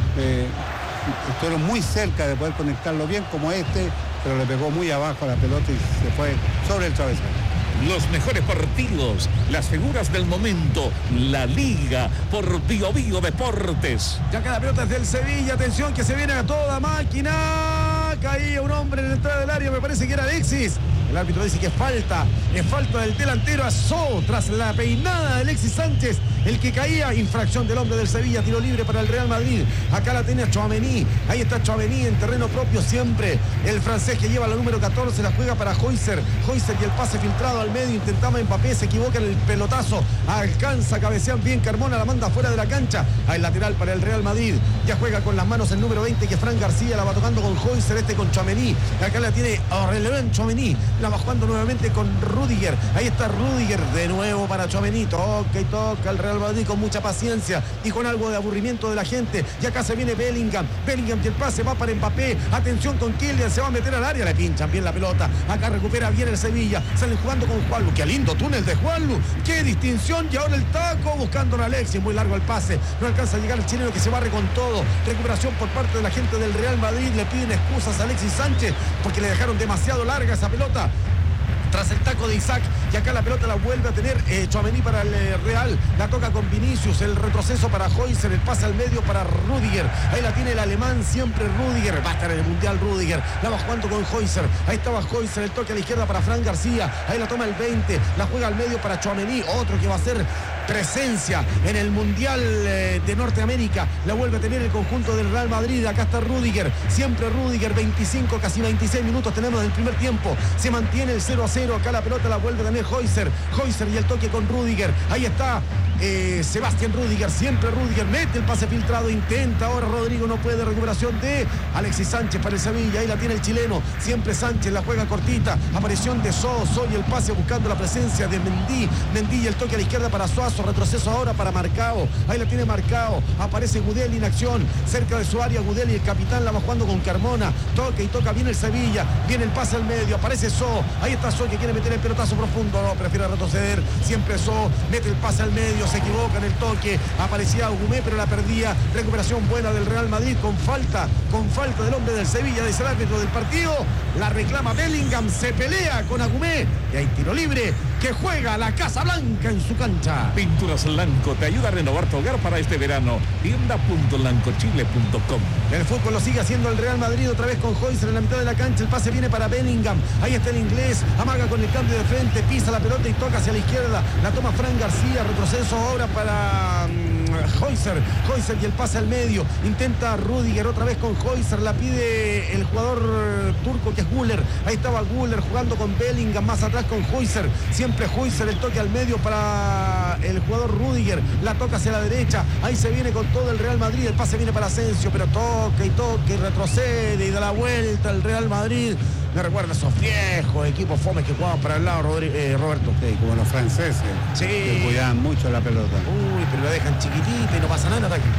Speaker 1: estuvieron muy cerca de poder conectarlo bien como pero le pegó muy abajo a la pelota y se fue sobre el travesaño.
Speaker 3: Los mejores partidos, las figuras del momento, la Liga por Bio Bio Deportes.
Speaker 2: Ya cada pelota es del Sevilla, atención que se viene a toda máquina. Caía un hombre en la entrada del área, me parece que era Alexis. El árbitro dice que es falta del delantero Azó tras la peinada de Alexis Sánchez, el que caía, infracción del hombre del Sevilla, tiro libre para el Real Madrid. Acá la tiene Tchouaméni, ahí está Tchouaméni en terreno propio siempre, el francés que lleva la número 14, la juega para Heuser y el pase filtrado al medio, intentaba Mbappé, se equivoca en el pelotazo, alcanza, cabecean bien Carmona, la manda fuera de la cancha, hay lateral para el Real Madrid, ya juega con las manos el número 20 que es Fran García, la va tocando con Heuser, con Tchouaméni, acá la tiene Aurélien Tchouaméni, la va jugando nuevamente con Rudiger, ahí está Rudiger de nuevo para Tchouaméni, toca y toca el Real Madrid con mucha paciencia y con algo de aburrimiento de la gente, y acá se viene Bellingham y el pase va para Mbappé, atención con Kylian, se va a meter al área, le pinchan bien la pelota, acá recupera bien el Sevilla, salen jugando con Juanlu, qué lindo túnel de Juanlu, qué distinción, y ahora el taco buscando a Alexis, muy largo el pase, no alcanza a llegar el chileno que se barre con todo, recuperación por parte de la gente del Real Madrid, le piden excusas a Alexis Sánchez porque le dejaron demasiado larga esa pelota tras el taco de Isaac, y acá la pelota la vuelve a tener Tchouaméni para el Real, la toca con Vinicius, el retroceso para Heuser, el pase al medio para Rudiger, ahí la tiene el alemán siempre Rudiger, va a estar en el Mundial Rudiger, la va jugando con Heuser, ahí estaba Heuser, el toque a la izquierda para Fran García, ahí la toma el 20, la juega al medio para Tchouaméni, otro que va a ser presencia en el Mundial de Norteamérica, la vuelve a tener el conjunto del Real Madrid, acá está Rudiger, siempre Rudiger, 25, casi 26 minutos tenemos del primer tiempo, se mantiene el 0-0, acá la pelota la vuelve a tener Heuser y el toque con Rudiger, ahí está Sebastián Rudiger, siempre Rudiger, mete el pase filtrado, intenta ahora Rodrigo, no puede, recuperación de Alexis Sánchez para el Sevilla, ahí la tiene el chileno, siempre Sánchez, la juega cortita, aparición de Soso y el pase buscando la presencia de Mendy y el toque a la izquierda para Suazo, retroceso ahora para Marcao, ahí la tiene Marcao, aparece Gudeli en acción, cerca de su área Gudeli, el capitán la va jugando con Carmona, toca y toca, viene el Sevilla, viene el pase al medio, aparece So, ahí está So que quiere meter el pelotazo profundo, no, prefiere retroceder, siempre So, mete el pase al medio, se equivoca en el toque. Aparecía Agumé, pero la perdía. Recuperación buena del Real Madrid con falta del hombre del Sevilla, dice el árbitro del partido. La reclama Bellingham, se pelea con Agumé y hay tiro libre que juega la Casa Blanca en su cancha.
Speaker 3: Pinturas Lanco te ayuda a renovar tu hogar para este verano. Tienda.lancochile.com.
Speaker 2: El fútbol lo sigue haciendo el Real Madrid otra vez con Heuser en la mitad de la cancha. El pase viene para Bellingham. Ahí está el inglés. Amaga con el cambio de frente. Pisa la pelota y toca hacia la izquierda. La toma Fran García. Retroceso ahora para Heuser y el pase al medio. Intenta Rüdiger otra vez con Heuser. La pide el jugador turco que es Güler. Ahí estaba Güler jugando con Bellingham. Más atrás con Heuser. Siempre Heuser, el toque al medio para el jugador Rüdiger. La toca hacia la derecha. Ahí se viene con todo el Real Madrid. El pase viene para Asensio, pero toca y retrocede y da la vuelta el Real Madrid. Me recuerda a esos viejos equipos fomes que jugaban para el lado, Roberto.
Speaker 1: Sí, como los franceses,
Speaker 2: sí,
Speaker 1: que cuidaban mucho la pelota.
Speaker 2: Uy, pero la dejan chiquitita y no pasa nada en ataque.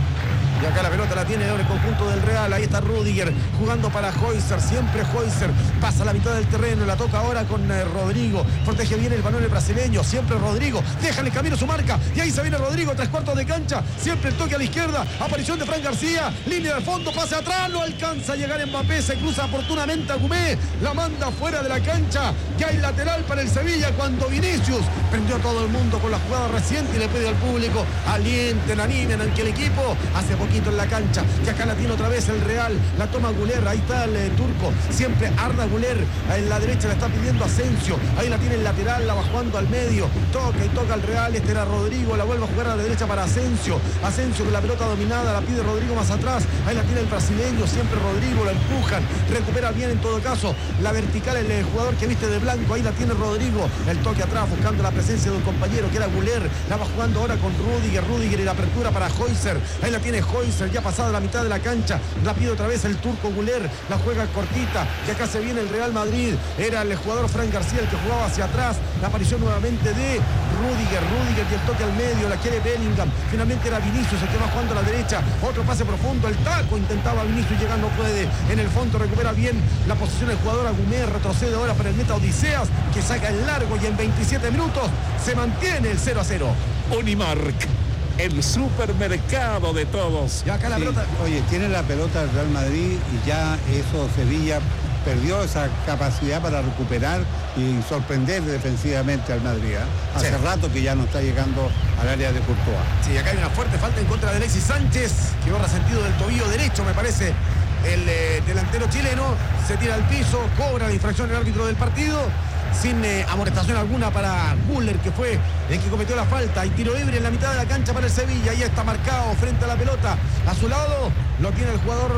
Speaker 2: Y acá la pelota la tiene ahora el conjunto del Real. Ahí está Rüdiger jugando para Heuser. Siempre Heuser pasa a la mitad del terreno. La toca ahora con Rodrigo. Protege bien el balón el brasileño. Siempre Rodrigo. Deja en el camino su marca. Y ahí se viene Rodrigo. 3/4 de cancha. Siempre el toque a la izquierda. Aparición de Fran García. Línea de fondo. Pase atrás. No alcanza a llegar Mbappé. Se cruza oportunamente a Agumé. La manda fuera de la cancha. Ya hay lateral para el Sevilla cuando Vinicius prendió a todo el mundo con la jugada reciente y le pide al público: alienten, animen al que el equipo hace poquito en la cancha. Y acá la tiene otra vez el Real. La toma Güler. Ahí está el turco. Siempre Arda Güler. En la derecha la está pidiendo Asensio. Ahí la tiene el lateral. La va jugando al medio. Toca y toca el Real. Este era Rodrigo. La vuelve a jugar a la derecha para Asensio. Asensio con la pelota dominada. La pide Rodrigo más atrás. Ahí la tiene el brasileño. Siempre Rodrigo. La empujan. Recupera bien en todo caso. La vertical, el jugador que viste de blanco. Ahí la tiene Rodrigo. El toque atrás buscando la presencia de un compañero que era Güler. La va jugando ahora con Rüdiger. Rüdiger y la apertura para Heuser. Ahí la tiene Heuser. Ya pasada la mitad de la cancha. La pide otra vez el turco Güler. La juega cortita. Y acá se viene el Real Madrid. Era el jugador Fran García el que jugaba hacia atrás. La aparición nuevamente de Rüdiger. Rüdiger y el toque al medio. La quiere Bellingham. Finalmente era Vinicius el que va jugando a la derecha. Otro pase profundo. El taco intentaba Vinicius. Llegar no puede. En el fondo recupera bien la posición el jugador Agumé. Retrocede ahora para el meta Odiseas, que saca el largo y en 27 minutos se mantiene el 0-0.
Speaker 3: Unimark, el supermercado de todos.
Speaker 2: Y acá la pelota.
Speaker 1: Oye, tiene la pelota el Real Madrid y ya eso Sevilla perdió esa capacidad para recuperar y sorprender defensivamente al Madrid. Hace rato que ya no está llegando al área de Courtois.
Speaker 2: Sí, acá hay una fuerte falta en contra de Alexis Sánchez, que va resentido del tobillo derecho, me parece. El delantero chileno se tira al piso, cobra la infracción el árbitro del partido, sin amonestación alguna para Güler, que fue el que cometió la falta. Hay tiro libre en la mitad de la cancha para el Sevilla. Ahí está marcado frente a la pelota. A su lado lo tiene el jugador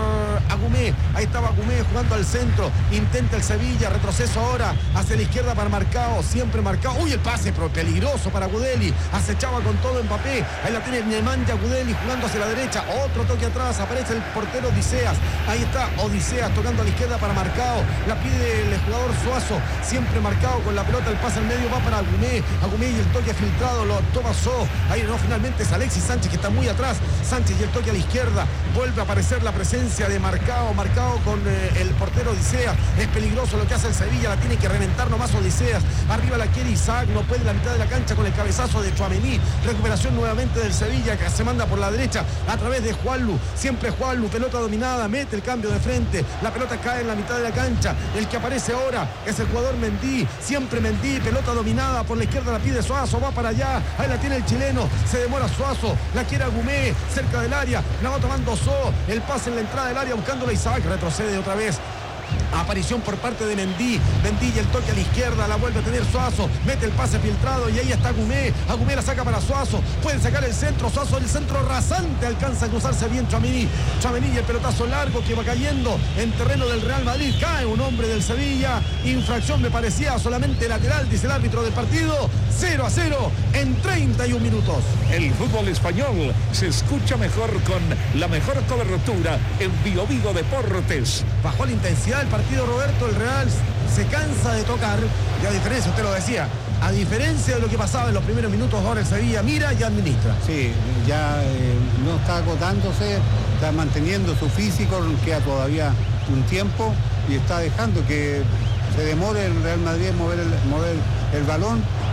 Speaker 2: Agumé. Ahí estaba Agumé jugando al centro. Intenta el Sevilla. Retroceso ahora hacia la izquierda para Marcao. Siempre Marcao. Uy, el pase peligroso para Gudeli. Acechaba con todo Mbappé. Ahí la tiene Nemanja Gudeli jugando hacia la derecha. Otro toque atrás. Aparece el portero Odiseas. Ahí está Odiseas tocando a la izquierda para Marcao. La pide el jugador Suazo. Siempre Marcao con la pelota. El pase al medio va para Agumé. Agumé y el toque filtrado lo toma So. Ahí no, finalmente es Alexis Sánchez que está muy atrás. Sánchez y el toque a la izquierda. Vuelve a aparecer la presencia de Marcao. Marcao con el portero Odiseas. Es peligroso lo que hace el Sevilla. La tiene que reventar nomás Odiseas. Arriba la quiere Isaac. No puede en la mitad de la cancha con el cabezazo de Tchouaméni. Recuperación nuevamente del Sevilla que se manda por la derecha a través de Juanlu. Siempre Juanlu. Pelota dominada. Mete el cambio de frente. La pelota cae en la mitad de la cancha. El que aparece ahora es el jugador Mendy. Siempre Mendy. Pelota dominada por la izquierda. La pide Suazo. Va para allá. Ahí la tiene el chileno. Se demora Suazo. La quiere Agumé. Cerca del área. La va tomando So. El pase en la entrada del área buscando a Isaac. Retrocede otra vez. Aparición por parte de Mendy. Mendy y el toque a la izquierda. La vuelve a tener Suazo. Mete el pase filtrado y ahí está Agumé. Agumé la saca para Suazo. Pueden sacar el centro. Suazo el centro rasante. Alcanza a cruzarse bien Tchouaméni. Tchouaméni y el pelotazo largo que va cayendo en terreno del Real Madrid. Cae un hombre del Sevilla. Infracción me parecía solamente lateral, dice el árbitro del partido. 0-0 en 31 minutos.
Speaker 3: El fútbol español se escucha mejor con la mejor cobertura en Bio Deportes.
Speaker 2: Bajó la intensidad del partido, Roberto. El Real se cansa de tocar y a diferencia, usted lo decía, a diferencia de lo que pasaba en los primeros minutos, ahora el Sevilla mira y administra.
Speaker 1: Sí, ya no está agotándose, está manteniendo su físico, queda todavía un tiempo y está dejando que se demore el Real Madrid en mover el balón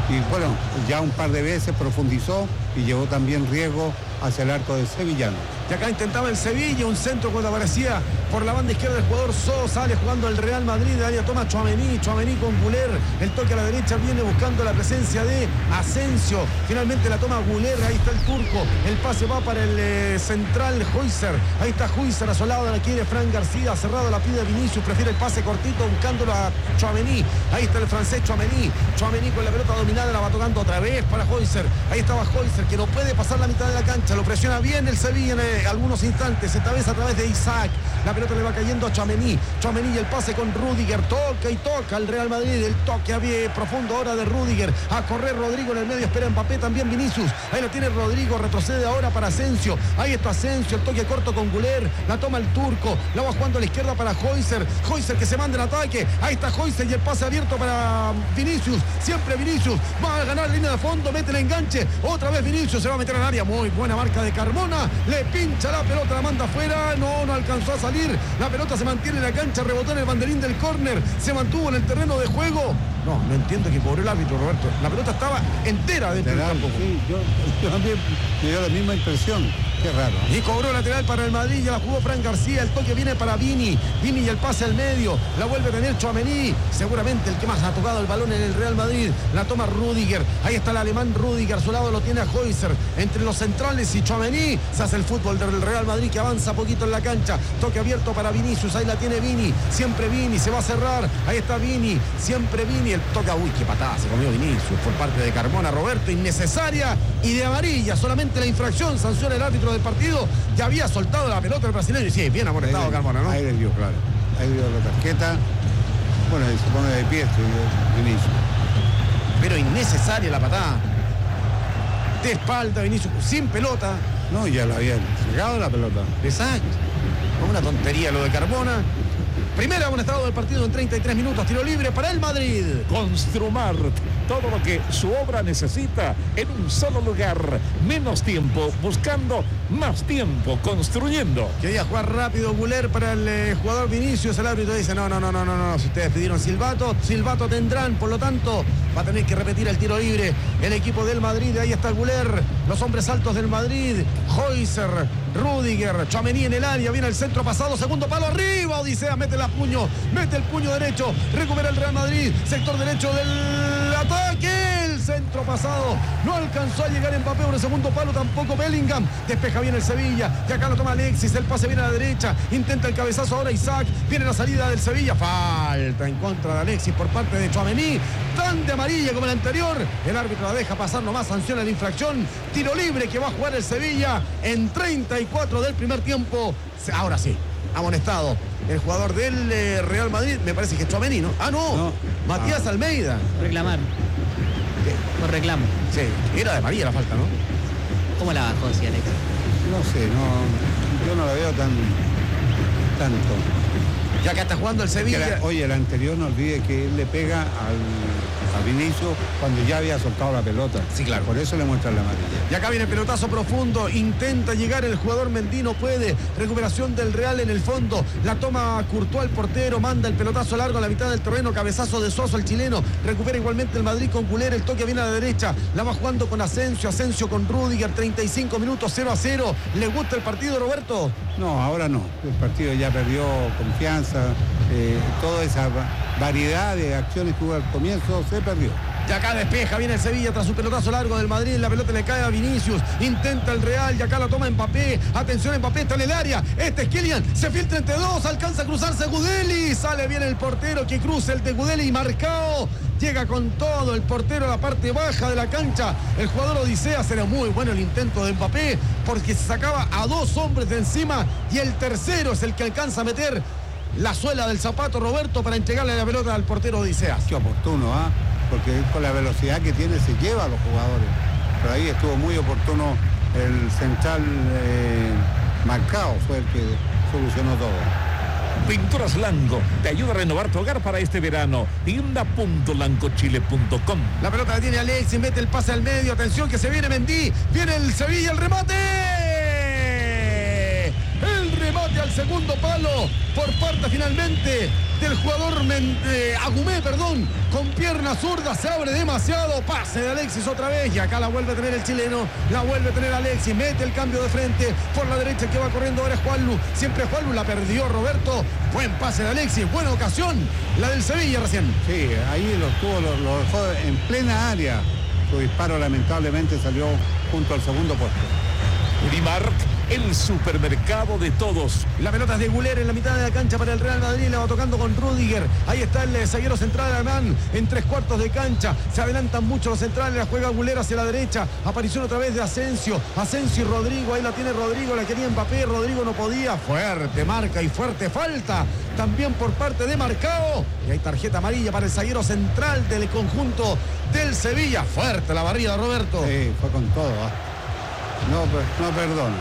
Speaker 1: y bueno, ya un par de veces profundizó y llevó también riesgo hacia el arco del sevillano.
Speaker 2: Y acá intentaba el Sevilla, un centro cuando aparecía por la banda izquierda el jugador So, sale jugando el Real Madrid, de área toma Tchouaméni con Güler, el toque a la derecha viene buscando la presencia de Asensio, finalmente la toma Güler, ahí está el turco, el pase va para el central Heuser, ahí está Heuser asolado, la quiere Fran García, cerrado la pide Vinicius, prefiere el pase cortito buscándolo a Tchouaméni, ahí está el francés Tchouaméni con la pelota dominada, la va tocando otra vez para Heuser, ahí estaba Heuser que no puede pasar la mitad de la cancha, lo presiona bien el Sevilla en algunos instantes, esta vez a través de Isaac, la pelota le va cayendo a Tchouaméni y el pase con Rudiger, toca el Real Madrid, el toque profundo ahora de Rudiger, a correr Rodrigo en el medio, espera Mbappé, también Vinicius, ahí lo tiene Rodrigo, retrocede ahora para Asensio, ahí está Asensio, el toque corto con Güler, la toma el turco, la va jugando a la izquierda para Heuser que se manda en ataque, ahí está Heuser y el pase abierto para Vinicius, siempre Vinicius, va a ganar línea de fondo, mete el enganche, otra vez Vinicius, se va a meter al área, muy buena marca de Carmona, le pincha la pelota, la manda afuera, no alcanzó a salir, la pelota se mantiene en la cancha, rebotó en el banderín del córner, se mantuvo en el terreno de juego. No entiendo que cobró el árbitro, Roberto. La pelota estaba entera dentro del campo.
Speaker 1: Sí, yo también me dio la misma impresión. Qué raro.
Speaker 2: Y cobró lateral para el Madrid, ya la jugó Fran García, el toque viene para Vini y el pase al medio, la vuelve a tener Tchouaméni, seguramente el que más ha tocado el balón en el Real Madrid, la toma Rudiger, ahí está el alemán Rudiger, a su lado lo tiene a Heuser, entre los centrales y Tchouaméni, se hace el fútbol del Real Madrid que avanza poquito en la cancha, toque abierto para Vinicius, ahí la tiene Vini, siempre Vini, se va a cerrar, ahí está Vini, siempre Vini, el toque, uy, qué patada se comió Vinicius por parte de Carmona, Roberto, innecesaria y de amarilla, solamente la infracción, sanciona el árbitro del partido, ya había soltado la pelota el brasileño y sí, bien amonestado Carmona, ¿no?
Speaker 1: Ahí le dio, claro, ahí le dio la tarjeta, bueno, y se pone de pie Vinicius.
Speaker 2: Pero innecesaria la patada, de espalda Vinicius, sin pelota.
Speaker 1: No, ya la había llegado la pelota.
Speaker 2: Exacto, una tontería lo de Carmona. Primer amonestado del partido en 33 minutos, tiro libre para el Madrid.
Speaker 3: Construmart, todo lo que su obra necesita en un solo lugar, menos tiempo buscando, más tiempo construyendo.
Speaker 2: Quería jugar rápido Güler para el jugador Vinicius, el árbitro dice no, si ustedes pidieron silbato tendrán, por lo tanto va a tener que repetir el tiro libre el equipo del Madrid, ahí está Güler, los hombres altos del Madrid, Heuser, Rudiger, Tchouaméni en el área, viene el centro pasado, segundo palo arriba, Odisea, mete el puño derecho, recupera el Real Madrid, sector derecho del ataque, el centro pasado, no alcanzó a llegar Mbappé por el segundo palo, tampoco Bellingham, despeja bien el Sevilla, y acá lo toma Alexis, el pase viene a la derecha, intenta el cabezazo ahora Isaac, viene la salida del Sevilla, falta en contra de Alexis por parte de Tchouaméni, tan de amarilla como el anterior, el árbitro la deja pasar nomás, sanciona la infracción, tiro libre que va a jugar el Sevilla en 34 del primer tiempo, ahora sí, amonestado el jugador del Real Madrid, me parece que es Tchouaméni, ¿no? No. Matías Almeida.
Speaker 4: Reclamar.
Speaker 2: ¿Qué?
Speaker 4: Por reclamo.
Speaker 2: Sí, era de amarilla la falta, ¿no?
Speaker 4: ¿Cómo la bajó, sí, Alex?
Speaker 1: No sé, yo no la veo tanto.
Speaker 2: Ya que está jugando el Sevilla.
Speaker 1: Oye, el anterior no olvide que él le pega a Vinicius cuando ya había soltado la pelota.
Speaker 2: Sí, claro.
Speaker 1: Por eso le muestra la amarilla.
Speaker 2: Y acá viene el pelotazo profundo, intenta llegar el jugador Mendy, no puede, recuperación del Real en el fondo, la toma Courtois el portero, manda el pelotazo largo a la mitad del terreno, cabezazo de Soso el chileno, recupera igualmente el Madrid con Güler, el toque viene a la derecha, la va jugando con Asensio con Rudiger, 35 minutos, 0-0, ¿le gusta el partido, Roberto?
Speaker 1: No, ahora no, el partido ya perdió confianza, toda esa variedad de acciones que hubo al comienzo se perdió.
Speaker 2: Y acá despeja, viene el Sevilla tras su pelotazo largo del Madrid, la pelota le cae a Vinicius, intenta el Real y acá la toma Mbappé, atención Mbappé, está en el área, este es Kylian, se filtra entre dos, alcanza a cruzarse Gudeli, sale bien el portero que cruza el de Gudeli, marcado, llega con todo el portero a la parte baja de la cancha, el jugador Odisea, será muy bueno el intento de Mbappé, porque se sacaba a dos hombres de encima y el tercero es el que alcanza a meter la suela del zapato, Roberto, para entregarle la pelota al portero Odisea.
Speaker 1: Qué oportuno, porque con la velocidad que tiene se lleva a los jugadores. Pero ahí estuvo muy oportuno el central marcado, fue el que solucionó todo.
Speaker 3: Pinturas Lango te ayuda a renovar tu hogar para este verano. Tienda.langochile.com.
Speaker 2: La pelota la tiene Alexis, mete el pase al medio, atención que se viene Mendy, viene el Sevilla, el remate al al segundo palo por parte finalmente del jugador Agumé, con pierna zurda, se abre demasiado, pase de Alexis otra vez y acá la vuelve a tener el chileno, la vuelve a tener Alexis, mete el cambio de frente por la derecha que va corriendo ahora es Juanlu, siempre Juanlu, la perdió Roberto, buen pase de Alexis, buena ocasión, la del Sevilla recién.
Speaker 1: Sí, ahí lo dejó en plena área, su disparo lamentablemente salió junto al segundo puesto.
Speaker 3: Unimark, el supermercado de todos.
Speaker 2: La pelota es de Güler en la mitad de la cancha para el Real Madrid, la va tocando con Rüdiger. Ahí está el zaguero central alemán en 3/4 de cancha. Se adelantan mucho los centrales, la juega Güler hacia la derecha. Aparición otra vez de Asensio y Rodrigo. Ahí la tiene Rodrigo, la quería Mbappé. Rodrigo no podía. Fuerte marca y fuerte falta. También por parte de Marcao. Y hay tarjeta amarilla para el zaguero central del conjunto del Sevilla. Fuerte la barrida, Roberto.
Speaker 1: Sí, fue con todo. No perdona.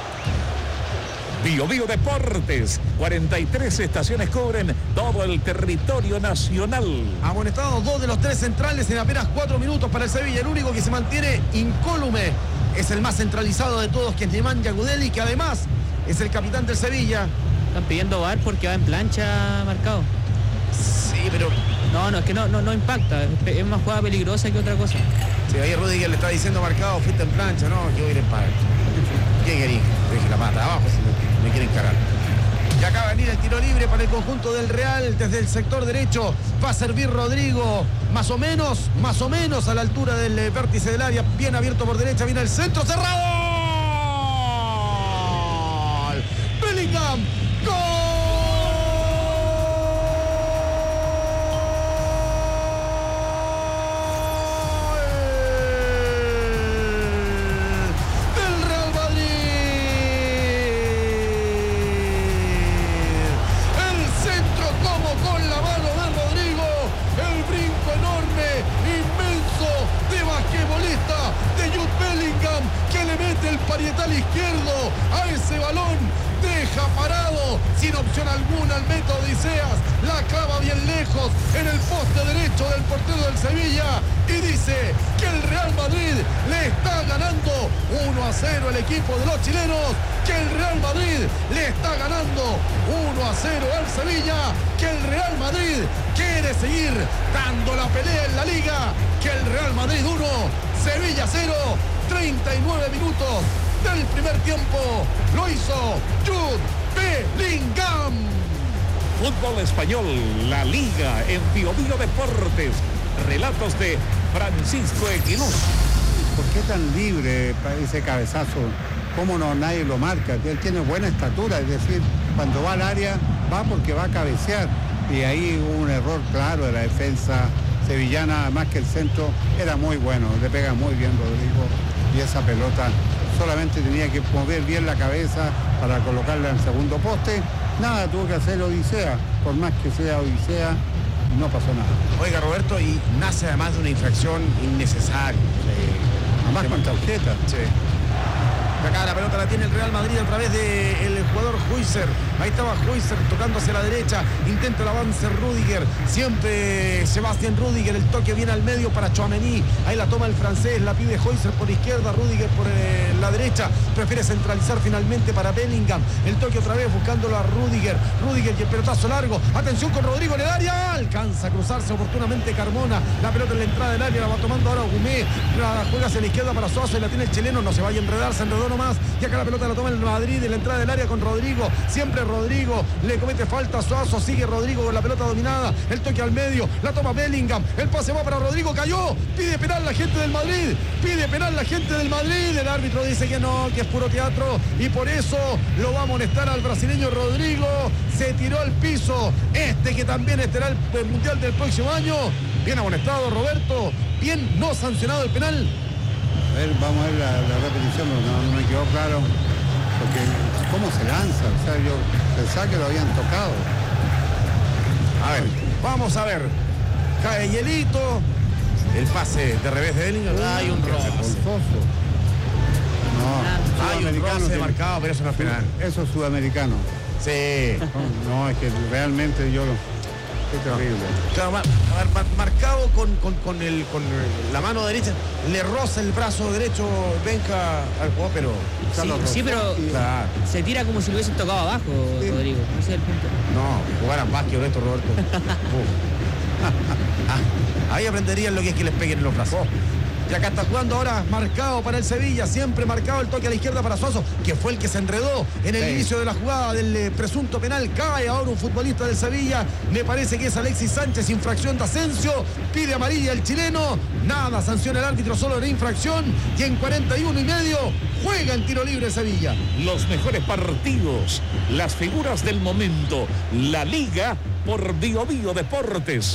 Speaker 3: Bio Deportes, 43 estaciones cubren todo el territorio nacional.
Speaker 2: Amonestados 2 de los 3 centrales en apenas 4 minutos para el Sevilla. El único que se mantiene incólume es el más centralizado de todos, que es Nemanja Gudeli, que además es el capitán del Sevilla.
Speaker 4: Están pidiendo VAR porque va en plancha Marcado.
Speaker 2: Sí, pero...
Speaker 4: No, es que no impacta, es más jugada peligrosa que otra cosa.
Speaker 2: Sí, ahí Rüdiger le está diciendo Marcado, fuiste en plancha, no, que voy a ir en plancha. ¿Qué querís? Deje la pata abajo si me quieren cargar. Y acaba de venir el tiro libre para el conjunto del Real desde el sector derecho. Va a servir Rodrigo, más o menos a la altura del vértice del área. Bien abierto por derecha, viene el centro cerrado. Bellingham, ¡gol! El parietal izquierdo a ese balón, deja parado sin opción alguna al Beto Odiseas, la clava bien lejos en el poste derecho del portero del Sevilla y dice que el Real Madrid le está ganando 1-0 el equipo de los chilenos, que el Real Madrid le está ganando 1-0 al Sevilla, que el Real Madrid quiere seguir dando la pelea en la liga, que el Real Madrid 1, Sevilla 0. 39 minutos del primer tiempo lo hizo Jude Bellingham.
Speaker 3: Fútbol español, la Liga en Bio Deportes. Relatos de Francisco Equinuz.
Speaker 1: ¿Por qué tan libre ese cabezazo? ¿Cómo no nadie lo marca? Él tiene buena estatura, es decir, cuando va al área va porque va a cabecear. Y ahí hubo un error claro de la defensa sevillana, además que el centro era muy bueno, le pega muy bien Rodrigo. Y esa pelota solamente tenía que mover bien la cabeza para colocarla en el segundo poste. Nada tuvo que hacer Odisea, por más que sea Odisea, no pasó nada.
Speaker 2: Oiga, Roberto, y nace además de una infracción innecesaria.
Speaker 1: Además con tarjeta.
Speaker 2: Sí. Acá la pelota la tiene el Real Madrid a través del jugador Huijser. Ahí estaba Huijser tocando hacia la derecha. Intenta el avance Rüdiger. Siempre Sebastián Rüdiger. El toque viene al medio para Tchouaméni. Ahí la toma el francés. La pide Huijser por izquierda. Rüdiger por la derecha. Prefiere centralizar finalmente para Bellingham. El toque otra vez buscándolo a Rüdiger. Rüdiger y el pelotazo largo. Atención con Rodrigo en el área. Alcanza a cruzarse oportunamente Carmona. La pelota en la entrada del área. La va tomando ahora Agumé. La juega hacia la izquierda para Suazo. Y la tiene el chileno. No se vaya a enredar. Se enredó nomás, y acá la pelota la toma el Madrid en la entrada del área con Rodrigo, siempre Rodrigo, le comete falta a Suazo, sigue Rodrigo con la pelota dominada, el toque al medio, la toma Bellingham, el pase va para Rodrigo, cayó, pide penal la gente del Madrid, el árbitro dice que no, que es puro teatro y por eso lo va a amonestar al brasileño Rodrigo, se tiró al piso, que también estará el Mundial del próximo año, bien amonestado Roberto, bien no sancionado el penal.
Speaker 1: A ver, vamos a ver la repetición, no me quedó claro, porque cómo se lanza, o sea, yo pensaba que lo habían tocado.
Speaker 2: A ver, vamos a ver, cae hielito, el pase de revés de Bellingham, hay un roce.
Speaker 1: No,
Speaker 2: hay un roce marcado, pero eso no es penal.
Speaker 1: Eso es sudamericano.
Speaker 2: Sí.
Speaker 1: No, es que realmente yo Qué terrible.
Speaker 2: Claro, marcado con la mano derecha, le roza el brazo derecho Benja al jugador, pero...
Speaker 4: Sí, pero
Speaker 2: claro,
Speaker 4: se tira como si lo hubiesen tocado abajo, Rodrigo. Ese es el punto.
Speaker 2: no, jugaran básquet esto, Roberto. Ahí aprenderían lo que es que les peguen en los brazos. Y acá está jugando ahora marcado para el Sevilla, siempre marcado el toque a la izquierda para Suazo, que fue el que se enredó en el inicio de la jugada del presunto penal. Cae ahora un futbolista del Sevilla, me parece que es Alexis Sánchez, infracción de Asensio, pide amarilla el chileno, nada, sanciona el árbitro, solo de infracción, y en 41 y medio juega en tiro libre Sevilla.
Speaker 3: Los mejores partidos, las figuras del momento, la Liga por Bio Bio Deportes.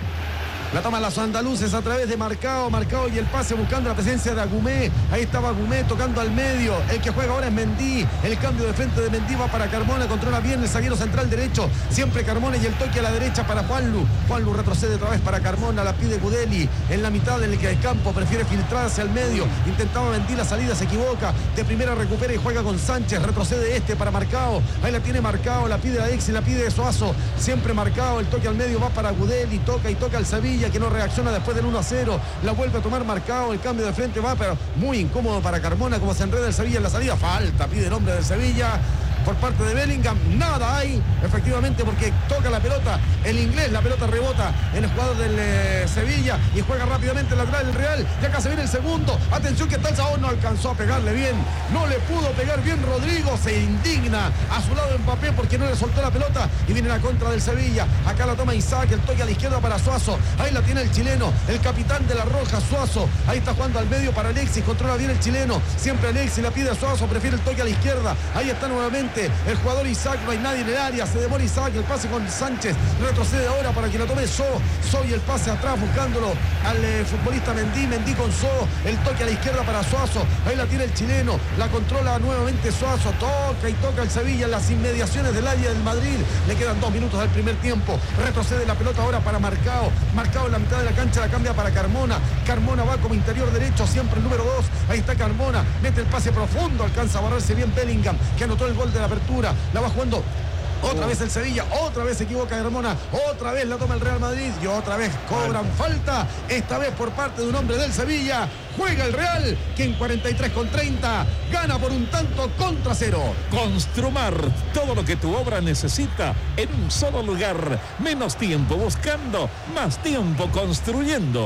Speaker 2: La toman los andaluces a través de Marcao y el pase buscando la presencia de Agumé. Ahí estaba Agumé tocando al medio. El que juega ahora es Mendy. El cambio de frente de Mendy va para Carmona. Controla bien el zaguero central derecho. Siempre Carmona y el toque a la derecha para Juanlu. Juanlu retrocede otra vez para Carmona. La pide Gudeli. En la mitad del campo prefiere filtrarse al medio. Intentaba Mendy, la salida se equivoca. De primera recupera y juega con Sánchez. Retrocede para Marcao. Ahí la tiene Marcao. La pide a Exi, la pide Suazo. Siempre Marcao. El toque al medio va para Gudeli. Toca al Sevilla, que no reacciona después del 1-0, la vuelve a tomar Marcao, el cambio de frente va, pero muy incómodo para Carmona, como se enreda el Sevilla en la salida, falta, pide el hombre del Sevilla por parte de Bellingham, nada hay, efectivamente, porque toca la pelota el inglés, la pelota rebota en el jugador del Sevilla y juega rápidamente el lateral del Real, y acá se viene el segundo, atención que está el Sabor, no alcanzó a pegarle bien, no le pudo pegar bien Rodrigo, se indigna a su lado Mbappé porque no le soltó la pelota y viene la contra del Sevilla, acá la toma Isaac, el toque a la izquierda para Suazo, ahí la tiene el chileno, el capitán de la Roja, Suazo, ahí está jugando al medio para Alexis, controla bien el chileno, siempre Alexis la pide a Suazo, prefiere el toque a la izquierda, ahí está nuevamente el jugador Isaac, no hay nadie en el área, se demora Isaac, el pase con Sánchez, retrocede ahora para que lo tome Soy el pase atrás buscándolo al futbolista Mendy con el toque a la izquierda para Suazo, ahí la tiene el chileno, la controla nuevamente Suazo, toca el Sevilla en las inmediaciones del área del Madrid, le quedan 2 minutos del primer tiempo, retrocede la pelota ahora para Marcao en la mitad de la cancha, la cambia para Carmona va como interior derecho, siempre el número 2, ahí está Carmona, mete el pase profundo, alcanza a barrarse bien Bellingham, que anotó el gol de la apertura, la va jugando otra vez el Sevilla, otra vez se equivoca Carmona, otra vez la toma el Real Madrid y otra vez cobran falta, esta vez por parte de un hombre del Sevilla, juega el Real que en 43:30 gana por un tanto contra 0.
Speaker 3: Construmar, todo lo que tu obra necesita en un solo lugar, menos tiempo buscando, más tiempo construyendo.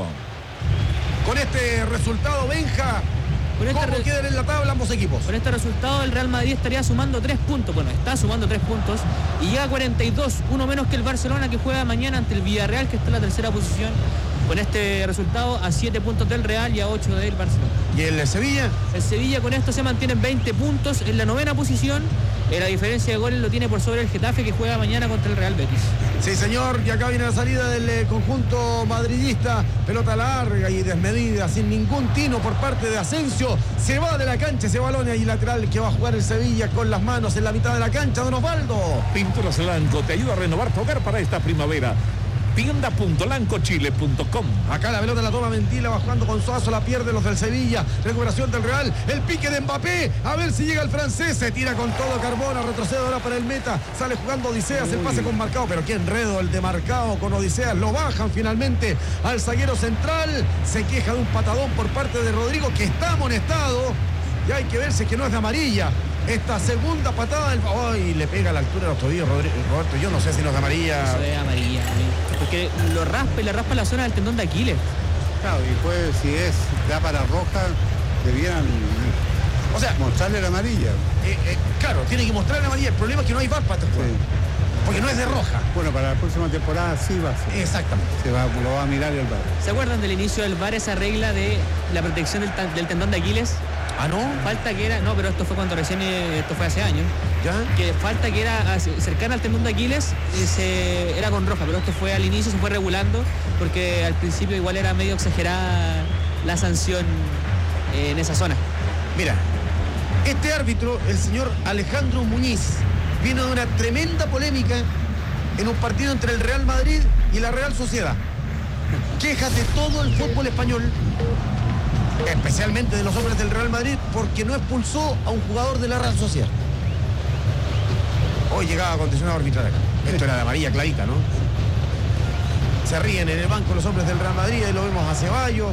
Speaker 2: Con este resultado, Benja, ¿cómo quedan en la tabla ambos equipos?
Speaker 4: Con este resultado el Real Madrid estaría sumando 3 puntos, bueno, está sumando 3 puntos y llega a 42, uno menos que el Barcelona que juega mañana ante el Villarreal que está en la tercera posición. Con este resultado a 7 puntos del Real y a 8 del Barcelona.
Speaker 2: ¿Y el Sevilla?
Speaker 4: El Sevilla con esto se mantiene en 20 puntos en la 9ª posición. La diferencia de goles lo tiene por sobre el Getafe que juega mañana contra el Real Betis.
Speaker 2: Sí, señor, y acá viene la salida del conjunto madridista. Pelota larga y desmedida, sin ningún tino por parte de Asensio. Se va de la cancha ese balón y lateral que va a jugar el Sevilla con las manos en la mitad de la cancha. Don Osvaldo.
Speaker 3: Pinturas Blanco te ayuda a renovar tu hogar para esta primavera. Tienda.lancochile.com.
Speaker 2: Acá la pelota la toma Mentila, va jugando con Suazo, la pierde los del Sevilla, recuperación del Real, el pique de Mbappé, a ver si llega el francés, se tira con todo Carmona, retrocede ahora para el meta, sale jugando Odiseas, el pase con Marcao, pero qué enredo el de Marcao con Odiseas, lo bajan finalmente al zaguero central, se queja de un patadón por parte de Rodrigo que está amonestado y hay que verse que no es de amarilla. Esta segunda patada del... ¡Ay! Le pega a la altura de los tobillos, Roberto. Yo no sé si no es de amarilla.
Speaker 4: Eso es amarilla, porque lo raspa y le raspa la zona del tendón de Aquiles.
Speaker 1: Claro, y pues si da para roja, debieran mostrarle la amarilla.
Speaker 2: Claro, tiene que mostrarle la amarilla. El problema es que no hay VAR para este juego. Porque no es de roja.
Speaker 1: Bueno, para la próxima temporada sí va a ser.
Speaker 2: Exactamente.
Speaker 1: Lo va a mirar el VAR.
Speaker 4: ¿Se acuerdan del inicio del VAR, esa regla de la protección del tendón de Aquiles?
Speaker 2: Ah, ¿no?
Speaker 4: Falta que era, no, pero esto fue cuando recién, esto fue hace años.
Speaker 2: ¿Ya?
Speaker 4: Que falta que era cercana al tendón de Aquiles, era con roja, pero esto fue al inicio, se fue regulando, porque al principio igual era medio exagerada la sanción en esa zona.
Speaker 2: Mira, este árbitro, el señor Alejandro Muñiz, vino de una tremenda polémica en un partido entre el Real Madrid y la Real Sociedad. Quejas de todo el fútbol español, especialmente de los hombres del Real Madrid, porque no expulsó a un jugador de la Real Sociedad. Hoy llegaba condicionado arbitral acá. Esto era de amarilla clarita, ¿no? Se ríen en el banco los hombres del Real Madrid. Ahí lo vemos a Ceballos.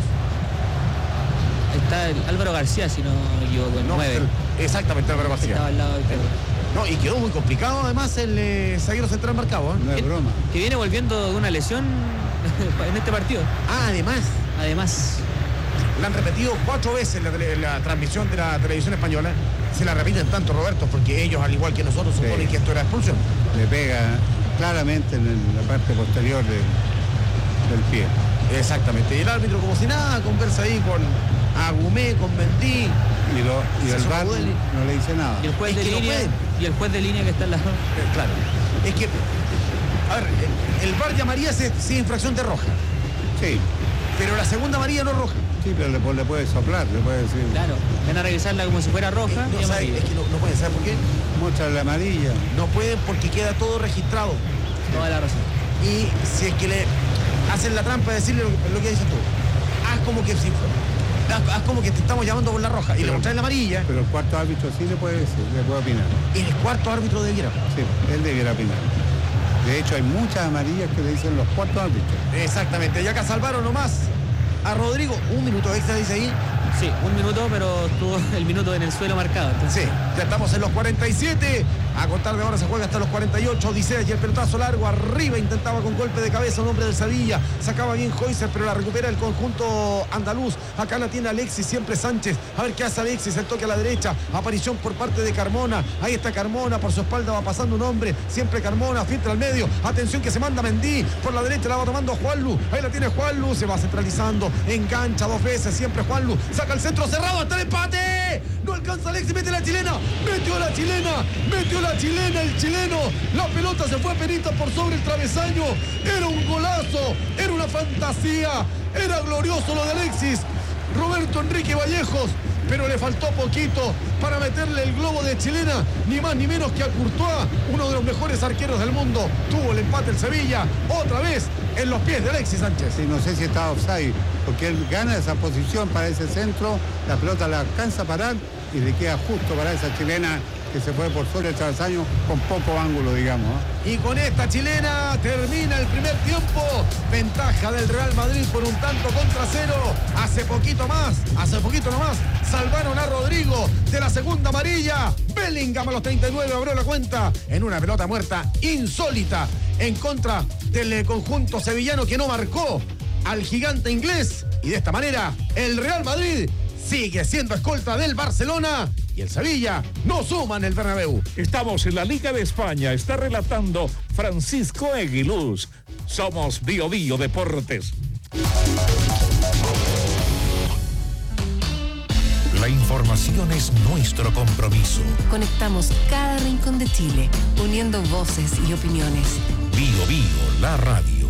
Speaker 4: Ahí está el Álvaro García, si no me equivoco, el 9.
Speaker 2: Exactamente, Álvaro García.
Speaker 4: Estaba al lado del Pedro.
Speaker 2: No, y quedó muy complicado además el zaguero central marcado.
Speaker 1: No es broma.
Speaker 4: Que viene volviendo de una lesión en este partido. Además.
Speaker 2: La han repetido 4 veces la transmisión de la televisión española. Se la repiten tanto, Roberto, porque ellos, al igual que nosotros, suponen que esto era expulsión.
Speaker 1: Le pega claramente en la parte posterior del pie.
Speaker 2: Exactamente. Y el árbitro, como si nada, conversa ahí con Agumé, con Mendy.
Speaker 1: Y el VAR no le dice nada.
Speaker 4: Y el juez de línea que está al lado.
Speaker 2: Claro. Es que, a ver, el VAR llamaría si infracción de roja.
Speaker 1: Sí.
Speaker 2: Pero la segunda amarilla no es roja.
Speaker 1: Sí, pero le puede soplar, le puede decir.
Speaker 4: Claro, van a revisarla como si fuera roja.
Speaker 2: No, es que no pueden, ¿sabes por qué?
Speaker 1: Muestra la amarilla.
Speaker 2: No pueden porque queda todo registrado.
Speaker 4: Toda la razón.
Speaker 2: Y si es que le hacen la trampa de decirle lo que dices tú, haz como que te estamos llamando por la roja y le mostrás la amarilla.
Speaker 1: Pero el cuarto árbitro sí le puede decir, le puede opinar.
Speaker 2: El cuarto árbitro debiera.
Speaker 1: Sí, él debiera opinar. De hecho, hay muchas amarillas que le dicen los cuartos árbitros.
Speaker 2: Exactamente. Y acá salvaron nomás a Rodrigo. 1 minuto extra, dice ahí.
Speaker 4: Sí, 1 minuto, pero tuvo el minuto en el suelo marcado. Entonces.
Speaker 2: Sí, ya estamos en los 47. A contar de ahora se juega hasta los 48. Odisea y el pelotazo largo arriba. Intentaba con golpe de cabeza un hombre del Sevilla. Sacaba bien Hoyser, pero la recupera el conjunto andaluz. Acá la tiene Alexis, siempre Sánchez. A ver qué hace Alexis. El toque a la derecha. Aparición por parte de Carmona. Ahí está Carmona. Por su espalda va pasando un hombre. Siempre Carmona. Filtra al medio. Atención que se manda Mendy. Por la derecha la va tomando Juanlu. Ahí la tiene Juanlu. Se va centralizando. Engancha 2 veces. Siempre Juanlu. Saca el centro cerrado hasta el empate. No alcanza Alexis. Mete la chilena. Metió la chilena, el chileno. La pelota se fue a penita por sobre el travesaño. Era un golazo. Era una fantasía. Era glorioso lo de Alexis Roberto Enrique Vallejos. Pero le faltó poquito para meterle el globo de chilena, ni más ni menos que a Courtois, uno de los mejores arqueros del mundo. Tuvo el empate el Sevilla, otra vez en los pies de Alexis Sánchez.
Speaker 1: Sí, no sé si está offside, porque él gana esa posición para ese centro, la pelota la alcanza a parar y le queda justo para esa chilena que se fue por sobre el travesaño con poco ángulo, digamos.
Speaker 2: Y con esta chilena termina el primer tiempo. Ventaja del Real Madrid por 1-0. Hace poquito nomás, salvaron a Rodrigo de la segunda amarilla. Bellingham a los 39 abrió la cuenta en una pelota muerta insólita en contra del conjunto sevillano que no marcó al gigante inglés. Y de esta manera, el Real Madrid sigue siendo escolta del Barcelona y el Sevilla no suma en el Bernabéu.
Speaker 3: Estamos en la Liga de España. Está relatando Francisco Eguiluz. Somos Bio Bio Deportes.
Speaker 5: La información es nuestro compromiso.
Speaker 6: Conectamos cada rincón de Chile, uniendo voces y opiniones.
Speaker 5: Bio Bio, la radio.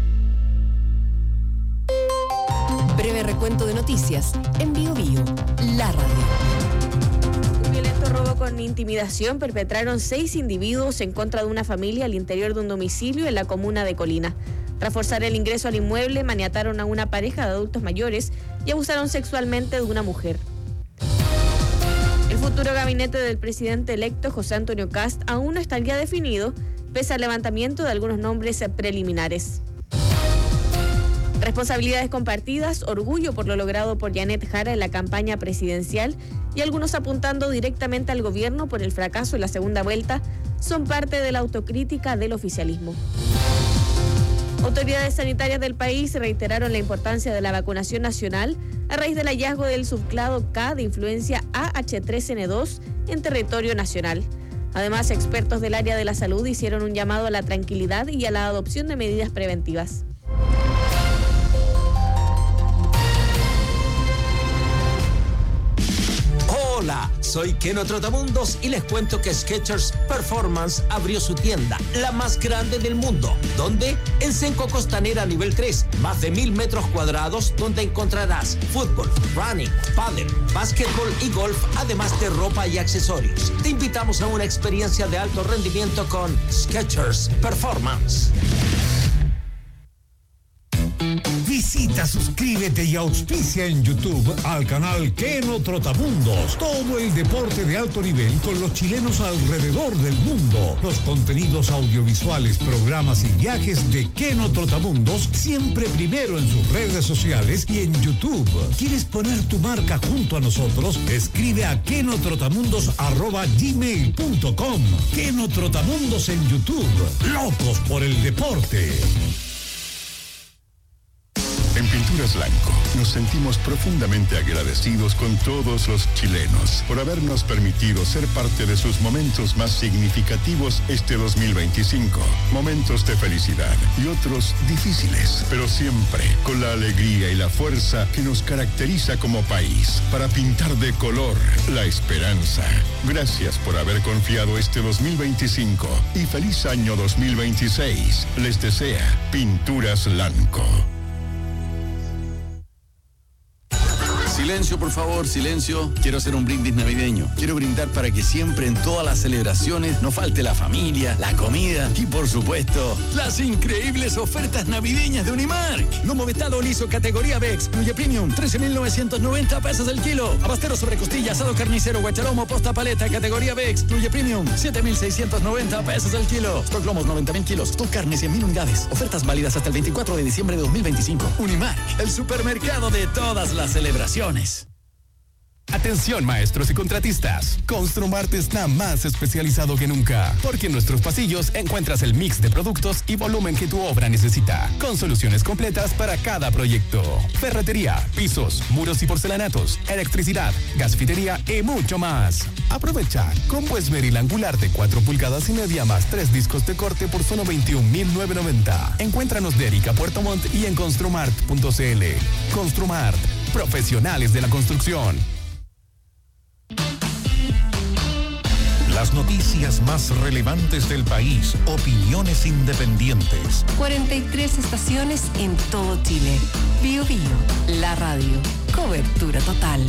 Speaker 6: Breve recuento de noticias en Bio Bio, la radio.
Speaker 7: Un violento robo con intimidación perpetraron 6 individuos en contra de una familia al interior de un domicilio en la comuna de Colina. Tras forzar el ingreso al inmueble, maniataron a una pareja de adultos mayores y abusaron sexualmente de una mujer. El futuro gabinete del presidente electo José Antonio Kast aún no estaría definido, pese al levantamiento de algunos nombres preliminares. Responsabilidades compartidas, orgullo por lo logrado por Janet Jara en la campaña presidencial y algunos apuntando directamente al gobierno por el fracaso en la segunda vuelta son parte de la autocrítica del oficialismo. Autoridades sanitarias del país reiteraron la importancia de la vacunación nacional a raíz del hallazgo del subclado K de influencia AH3N2 en territorio nacional. Además, expertos del área de la salud hicieron un llamado a la tranquilidad y a la adopción de medidas preventivas.
Speaker 8: Hola, soy Keno Trotamundos y les cuento que Skechers Performance abrió su tienda, la más grande del mundo. ¿Dónde? En Senco Costanera nivel 3, más de 1000 metros cuadrados donde encontrarás fútbol, running, pádel, básquetbol y golf, además de ropa y accesorios. Te invitamos a una experiencia de alto rendimiento con Skechers Performance.
Speaker 5: Visita, suscríbete y auspicia en YouTube al canal Keno Trotamundos. Todo el deporte de alto nivel con los chilenos alrededor del mundo. Los contenidos audiovisuales, programas y viajes de Keno Trotamundos siempre primero en sus redes sociales y en YouTube. ¿Quieres poner tu marca junto a nosotros? Escribe a kenotrotamundos@gmail.com. Keno Trotamundos en YouTube. Locos por el deporte.
Speaker 9: En Pinturas Blanco nos sentimos profundamente agradecidos con todos los chilenos por habernos permitido ser parte de sus momentos más significativos este 2025. Momentos de felicidad y otros difíciles, pero siempre con la alegría y la fuerza que nos caracteriza como país para pintar de color la esperanza. Gracias por haber confiado este 2025 y feliz año 2026. Les desea Pinturas Blanco.
Speaker 10: Silencio, por favor, silencio. Quiero hacer un brindis navideño. Quiero brindar para que siempre en todas las celebraciones no falte la familia, la comida y, por supuesto, las increíbles ofertas navideñas de Unimark. Lomo vetado liso categoría B, excluye premium, 13.990 pesos el kilo. Abastero sobre costilla, asado carnicero, guachalomo, posta paleta, categoría B, excluye premium, 7.690 pesos el kilo. Stock lomos, 90.000 kilos. Stock carne, 100.000 unidades. Ofertas válidas hasta el 24 de diciembre de 2025. Unimark, el supermercado de todas las celebraciones.
Speaker 11: Atención, maestros y contratistas. Construmart está más especializado que nunca, porque en nuestros pasillos encuentras el mix de productos y volumen que tu obra necesita, con soluciones completas para cada proyecto. Ferretería, pisos, muros y porcelanatos, electricidad, gasfitería y mucho más. Aprovecha combo esmeril angular de 4 pulgadas y media más 3 discos de corte por solo 21.990. Encuéntranos de Erika Puerto Montt y en construmart.cl. Construmart, profesionales de la construcción.
Speaker 5: Las noticias más relevantes del país, opiniones independientes.
Speaker 6: 43 estaciones en todo Chile. Bio Bio, la radio. Cobertura total.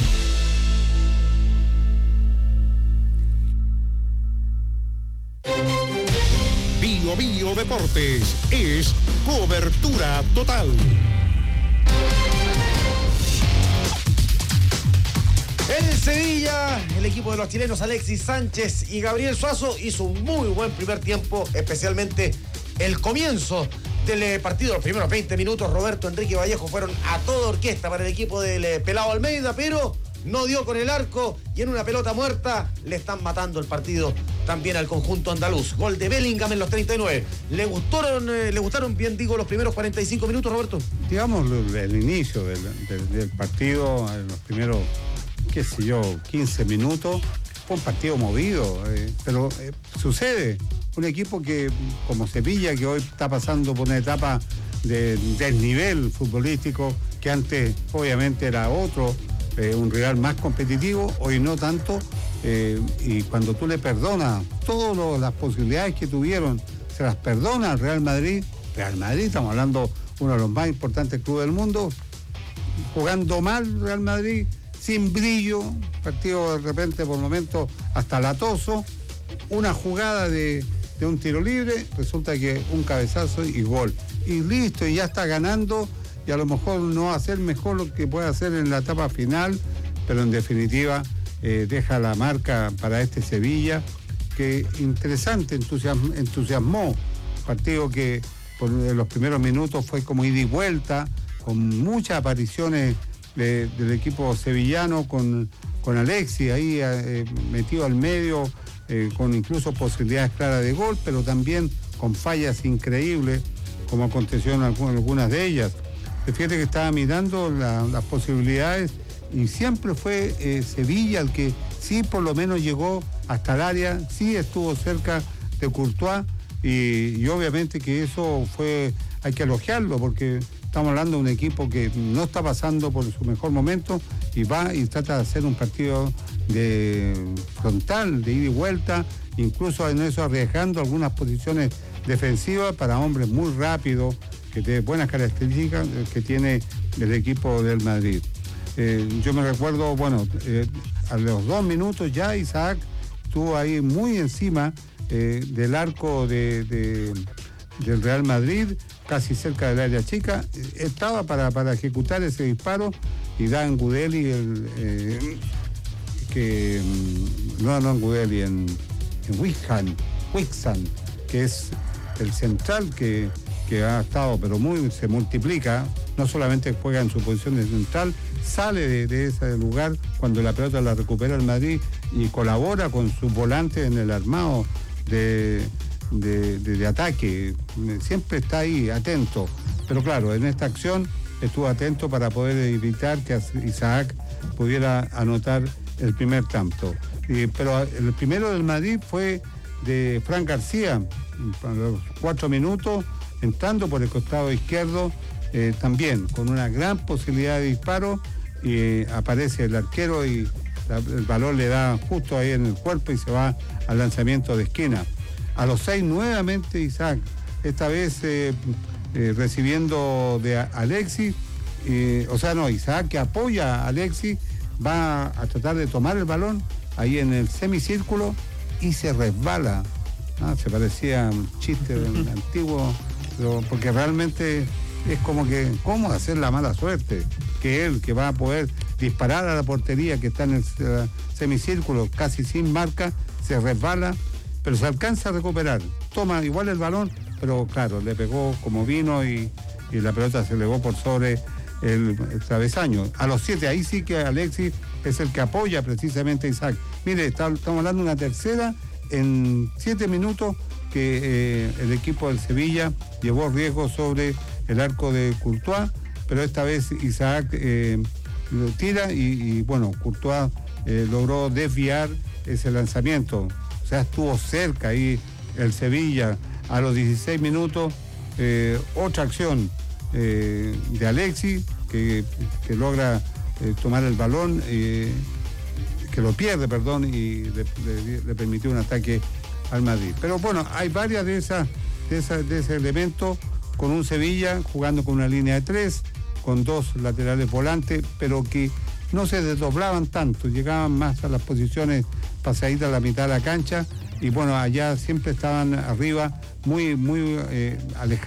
Speaker 5: Bio Bio Deportes es cobertura total.
Speaker 2: El Sevilla, el equipo de los chilenos Alexis Sánchez y Gabriel Suazo hizo un muy buen primer tiempo, especialmente el comienzo del partido. Los primeros 20 minutos, Roberto Enrique Vallejo fueron a toda orquesta para el equipo del Pelao Almeida, pero no dio con el arco y en una pelota muerta le están matando el partido también al conjunto andaluz. Gol de Bellingham en los 39. ¿Le gustaron bien, digo, los primeros 45 minutos, Roberto?
Speaker 1: Digamos, el inicio del partido, en los primeros 15 minutos, fue un partido movido, pero sucede, un equipo que, como Sevilla, que hoy está pasando por una etapa de desnivel futbolístico, que antes obviamente era otro, un rival más competitivo, hoy no tanto, y cuando tú le perdonas todas las posibilidades que tuvieron, se las perdona al Real Madrid, estamos hablando uno de los más importantes clubes del mundo, jugando mal Real Madrid, sin brillo, partido de repente por momentos hasta latoso, una jugada de un tiro libre, resulta que un cabezazo y gol. Y listo, y ya está ganando, y a lo mejor no va a ser mejor lo que puede hacer en la etapa final, pero en definitiva deja la marca para este Sevilla, que interesante, entusiasmó, partido que por los primeros minutos fue como ida y vuelta, con muchas apariciones del equipo sevillano, con Alexis ahí metido al medio, con incluso posibilidades claras de gol, pero también con fallas increíbles, como aconteció en algunas de ellas. Fíjate que estaba mirando las posibilidades y siempre fue Sevilla el que sí por lo menos llegó hasta el área, sí estuvo cerca de Courtois y obviamente que eso hay que elogiarlo porque estamos hablando de un equipo que no está pasando por su mejor momento y va y trata de hacer un partido de frontal, de ida y vuelta, incluso en eso arriesgando algunas posiciones defensivas para hombres muy rápidos, que tiene buenas características que tiene el equipo del Madrid. Yo me recuerdo, a los 2 minutos ya Isaac estuvo ahí muy encima del arco del Real Madrid, casi cerca del área chica, estaba para ejecutar ese disparo y da en Gudeli en Wixan, que es el central que ha estado, pero se multiplica, no solamente juega en su posición de central, sale de ese lugar cuando la pelota la recupera el Madrid y colabora con sus volantes en el armado de ataque, siempre está ahí, atento, pero claro, en esta acción estuvo atento para poder evitar que Isaac pudiera anotar el primer tanto. Pero el primero del Madrid fue de Fran García, a los 4 minutos, entrando por el costado izquierdo, también con una gran posibilidad de disparo, y aparece el arquero y el balón le da justo ahí en el cuerpo y se va al lanzamiento de esquina. A los 6 nuevamente Isaac, esta vez recibiendo de Alexis, Isaac que apoya a Alexis, va a tratar de tomar el balón ahí en el semicírculo y se resbala. Se parecía un chiste antiguo, porque realmente es como que, ¿cómo hacer la mala suerte? Que él, que va a poder disparar a la portería que está en el semicírculo casi sin marca, se resbala, pero se alcanza a recuperar. Toma igual el balón, pero claro, le pegó como vino y la pelota se elevó por sobre el travesaño. A los 7, ahí sí que Alexis es el que apoya precisamente a Isaac. Mire, estamos hablando de una tercera en 7 minutos que el equipo del Sevilla llevó riesgo sobre el arco de Courtois, pero esta vez Isaac lo tira y bueno, Courtois logró desviar ese lanzamiento. O sea, estuvo cerca ahí el Sevilla. A los 16 minutos, otra acción de Alexis que logra tomar el balón, que lo pierde, y le permitió un ataque al Madrid. Pero bueno, hay varias de ese elemento, con un Sevilla jugando con una línea de 3, con 2 laterales volantes, pero que no se desdoblaban tanto, llegaban más a las posiciones pasaditas a la mitad de la cancha, y bueno, allá siempre estaban arriba, muy alejados